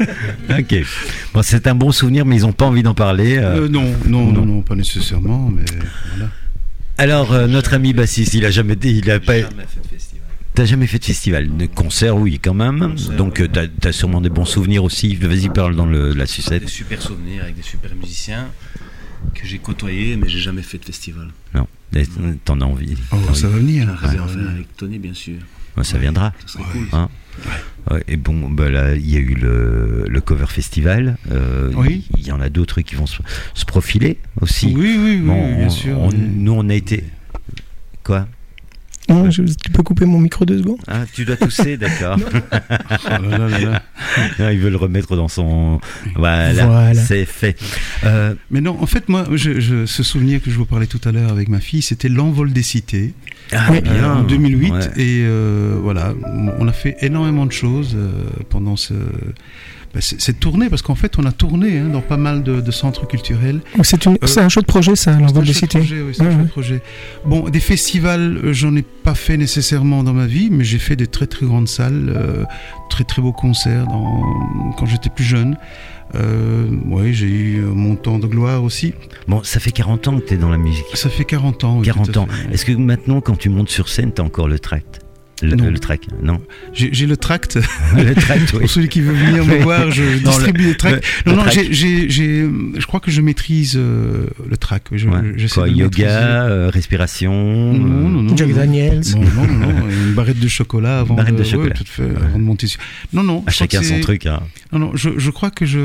[SPEAKER 2] Ok. Bon, c'est un bon souvenir, mais ils n'ont pas envie d'en parler. Euh...
[SPEAKER 4] Euh, non, non, non, non, pas nécessairement, mais voilà.
[SPEAKER 2] Alors, euh, notre ami bassiste, il a jamais dit, il a pas.
[SPEAKER 8] Jamais fait de festival.
[SPEAKER 2] T'as jamais fait de festival, de concert, oui, quand même. Concert, Donc, ouais. t'as, t'as sûrement des bons souvenirs aussi. Vas-y, parle dans le, la sucette.
[SPEAKER 8] Des super souvenirs avec des super musiciens que j'ai côtoyés, mais j'ai jamais fait de festival.
[SPEAKER 2] Non, t'en as envie.
[SPEAKER 4] Oh,
[SPEAKER 2] t'en
[SPEAKER 4] ça va venir.
[SPEAKER 8] J'aimerais bien en faire avec Tony, bien sûr.
[SPEAKER 2] Ouais, ça viendra.
[SPEAKER 8] Ça serait cool.
[SPEAKER 2] Hein ouais. Ouais, et bon, bah là, il y a eu le, le cover festival. Euh,
[SPEAKER 4] oui.
[SPEAKER 2] Il y en a d'autres qui vont se, se profiler aussi.
[SPEAKER 4] Oui, oui, oui,
[SPEAKER 2] bon,
[SPEAKER 4] bien
[SPEAKER 2] on,
[SPEAKER 4] sûr.
[SPEAKER 2] On,
[SPEAKER 4] oui.
[SPEAKER 2] Nous, on a été. Quoi?
[SPEAKER 3] Non, je, tu peux couper mon micro deux secondes?
[SPEAKER 2] Ah, tu dois tousser, d'accord.
[SPEAKER 4] Oh là là là là.
[SPEAKER 2] Non, il veut le remettre dans son... Voilà, voilà. C'est fait. Euh...
[SPEAKER 4] Mais non, en fait, moi, je, je, ce souvenir que je vous parlais tout à l'heure avec ma fille, c'était l'envol des cités.
[SPEAKER 2] Ah,
[SPEAKER 4] euh,
[SPEAKER 2] bien.
[SPEAKER 4] En deux mille huit.
[SPEAKER 2] Ouais.
[SPEAKER 4] Et euh, voilà, on a fait énormément de choses euh, pendant ce... Ben, c'est, c'est tourné, parce qu'en fait, on a tourné hein, dans pas mal de, de centres culturels.
[SPEAKER 3] C'est, une, euh, c'est un chouette projet, ça, l'envol des cités.
[SPEAKER 4] Projet, oui, c'est ouais, un chouette ouais. projet. Bon, des festivals, j'en ai pas fait nécessairement dans ma vie, mais j'ai fait des très très grandes salles, euh, très très beaux concerts dans, quand j'étais plus jeune. Euh, oui, j'ai eu mon temps de gloire aussi.
[SPEAKER 2] Bon, ça fait quarante ans que tu es dans la musique.
[SPEAKER 4] Ça fait quarante ans. Oui,
[SPEAKER 2] quarante ans.
[SPEAKER 4] Fait, ouais.
[SPEAKER 2] Est-ce que maintenant, quand tu montes sur scène, tu as encore le tract? Le,
[SPEAKER 4] non.
[SPEAKER 2] le track, non.
[SPEAKER 4] J'ai, j'ai le tract.
[SPEAKER 2] Le tract, oui.
[SPEAKER 4] Pour celui qui veut venir me voir, je non, distribue
[SPEAKER 2] le,
[SPEAKER 4] les tracts.
[SPEAKER 2] Le,
[SPEAKER 4] non,
[SPEAKER 2] le
[SPEAKER 4] non,
[SPEAKER 2] track.
[SPEAKER 4] j'ai, j'ai, j'ai, je crois que je maîtrise euh, le track. Je,
[SPEAKER 2] ouais. Quoi, yoga, euh, respiration.
[SPEAKER 4] Non, non, non.
[SPEAKER 3] Jack Daniels.
[SPEAKER 4] Non, non, non, non. Une barrette de chocolat avant
[SPEAKER 2] barrette
[SPEAKER 4] de,
[SPEAKER 2] de chocolat.
[SPEAKER 4] Ouais, fait, avant de monter sur. Non, non.
[SPEAKER 2] À chacun son truc. Hein.
[SPEAKER 4] Non, non. Je, je crois que je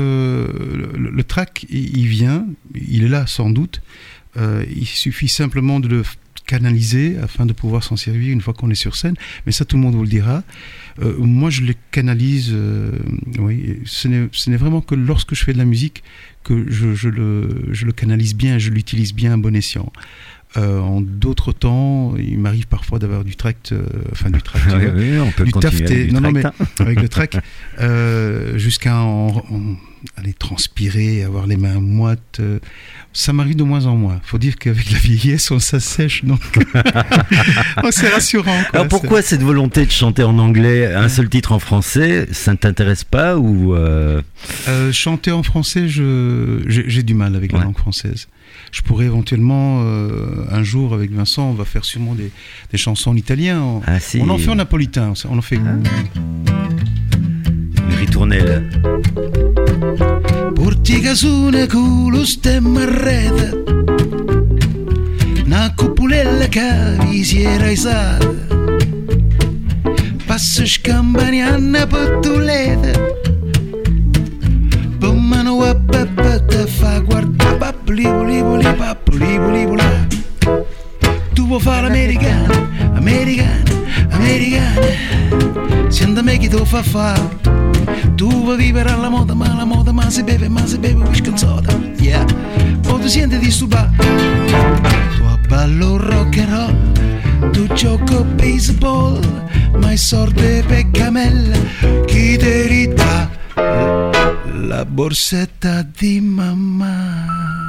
[SPEAKER 4] le, le track, il, il vient, il est là sans doute. Euh, il suffit simplement de le canaliser afin de pouvoir s'en servir une fois qu'on est sur scène, mais ça tout le monde vous le dira. Euh, moi je le canalise, euh, oui, ce n'est, ce n'est vraiment que lorsque je fais de la musique que je, je, le, je le canalise bien, je l'utilise bien à bon escient. Euh, en d'autres temps, il m'arrive parfois d'avoir du tract, euh, enfin du tract,
[SPEAKER 2] oui, oui, on peut
[SPEAKER 4] du tafté, non, non, mais
[SPEAKER 2] tract.
[SPEAKER 4] avec le tract, euh, jusqu'à en, en, aller transpirer, avoir les mains moites. Euh, ça m'arrive de moins en moins. Faut dire qu'avec la vieillesse, on s'assèche, donc oh, c'est rassurant. Quoi.
[SPEAKER 2] Alors pourquoi c'est... cette volonté de chanter en anglais, un seul titre en français, ça ne t'intéresse pas ou euh...
[SPEAKER 4] Euh, chanter en français, je, j'ai, j'ai du mal avec ouais. la langue française. Je pourrais éventuellement, euh, un jour, avec Vincent, on va faire sûrement des, des chansons en italien. On,
[SPEAKER 2] ah, si.
[SPEAKER 4] on en fait en napolitain, on en fait...
[SPEAKER 2] Ah. Une ritournelle.
[SPEAKER 10] Porti casune con lo stemma a rete, una cupulella che vi si era isata, passa scampaniana pettulete, per mano a pepe te fa guardare papulipulipuli papulipulipula. Tu vuoi fare l'americana, americana, americana, senta me chi tu fa fa. Tu vuoi vivere alla moda, ma la moda ma si beve, ma si beve whisky and soda. Yeah, poi ti senti disturbato. Tu ballo rock and roll, tu gioco baseball, ma i sordi per camella, chi te ridà la borsetta di mamma.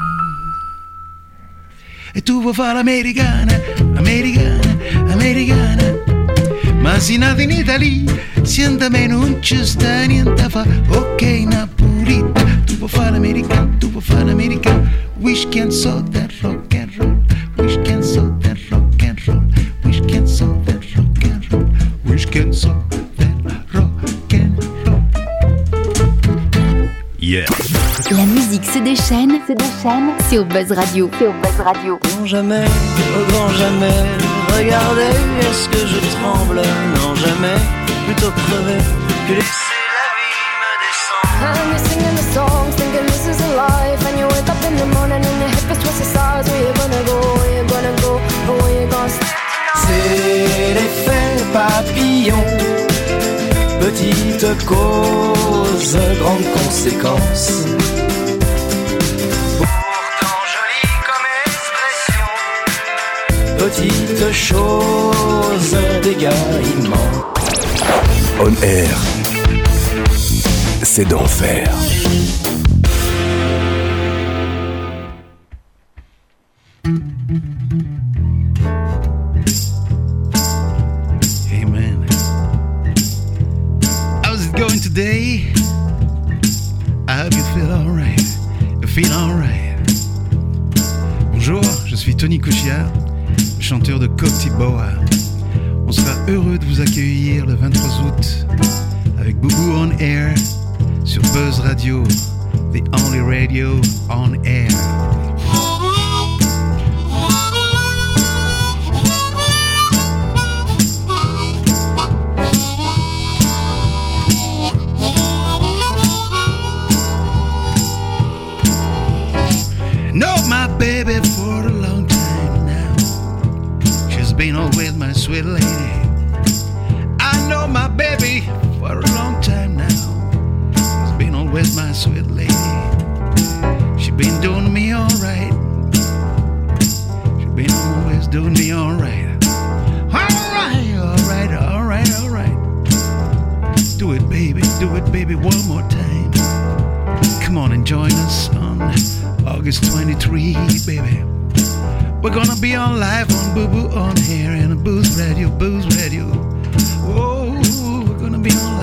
[SPEAKER 10] E tu vuoi fare l'americana, americana, americana, ma si nata in Italia, senta me non ci sta niente a fa. Ok, Napolita, tu vuoi fare l'americana, tu vuoi fare l'americana, whisky and soda, rock and roll, whisky and soda, rock and roll, whisky and soda, rock and roll, whisky and soda, rock and roll.
[SPEAKER 2] Yeah.
[SPEAKER 6] La musique se des chaînes, c'est des chaînes sur Buzz Radio. Sur Buzz Radio.
[SPEAKER 13] Non jamais, au grand jamais, regardez, est-ce que je tremble? Non jamais, plutôt crever que laisser la vie me descendre.
[SPEAKER 5] And you're singing the songs, thinking this is a life. And you wake up in the morning and your hip is twisted sides. Where you gonna go, where you gonna go, or where you gonna stay?
[SPEAKER 13] C'est l'effet papillon. Petite cause, grande conséquence. Pourtant jolie comme expression. Petite chose, dégâts immenses.
[SPEAKER 9] On Air, c'est d'enfer.
[SPEAKER 10] Today, I hope you feel alright. You feel alright. Bonjour, je suis Tony Cochiard, chanteur de Cocktail Boa. On sera heureux de vous accueillir le vingt-trois août avec Boubou on Air sur Buzz Radio, the only radio on air. Baby for a long time now. She's been always my sweet lady. I know my baby for a long time now. She's been always my sweet lady. She been doing me alright. She been always doing me alright. Alright, alright, alright, alright. Do it, baby, do it, baby, one more time. Come on and join us on August twenty-third, baby. We're gonna be on live on Boo Boo on Air and Booze Radio, Booze Radio. Oh, we're gonna be on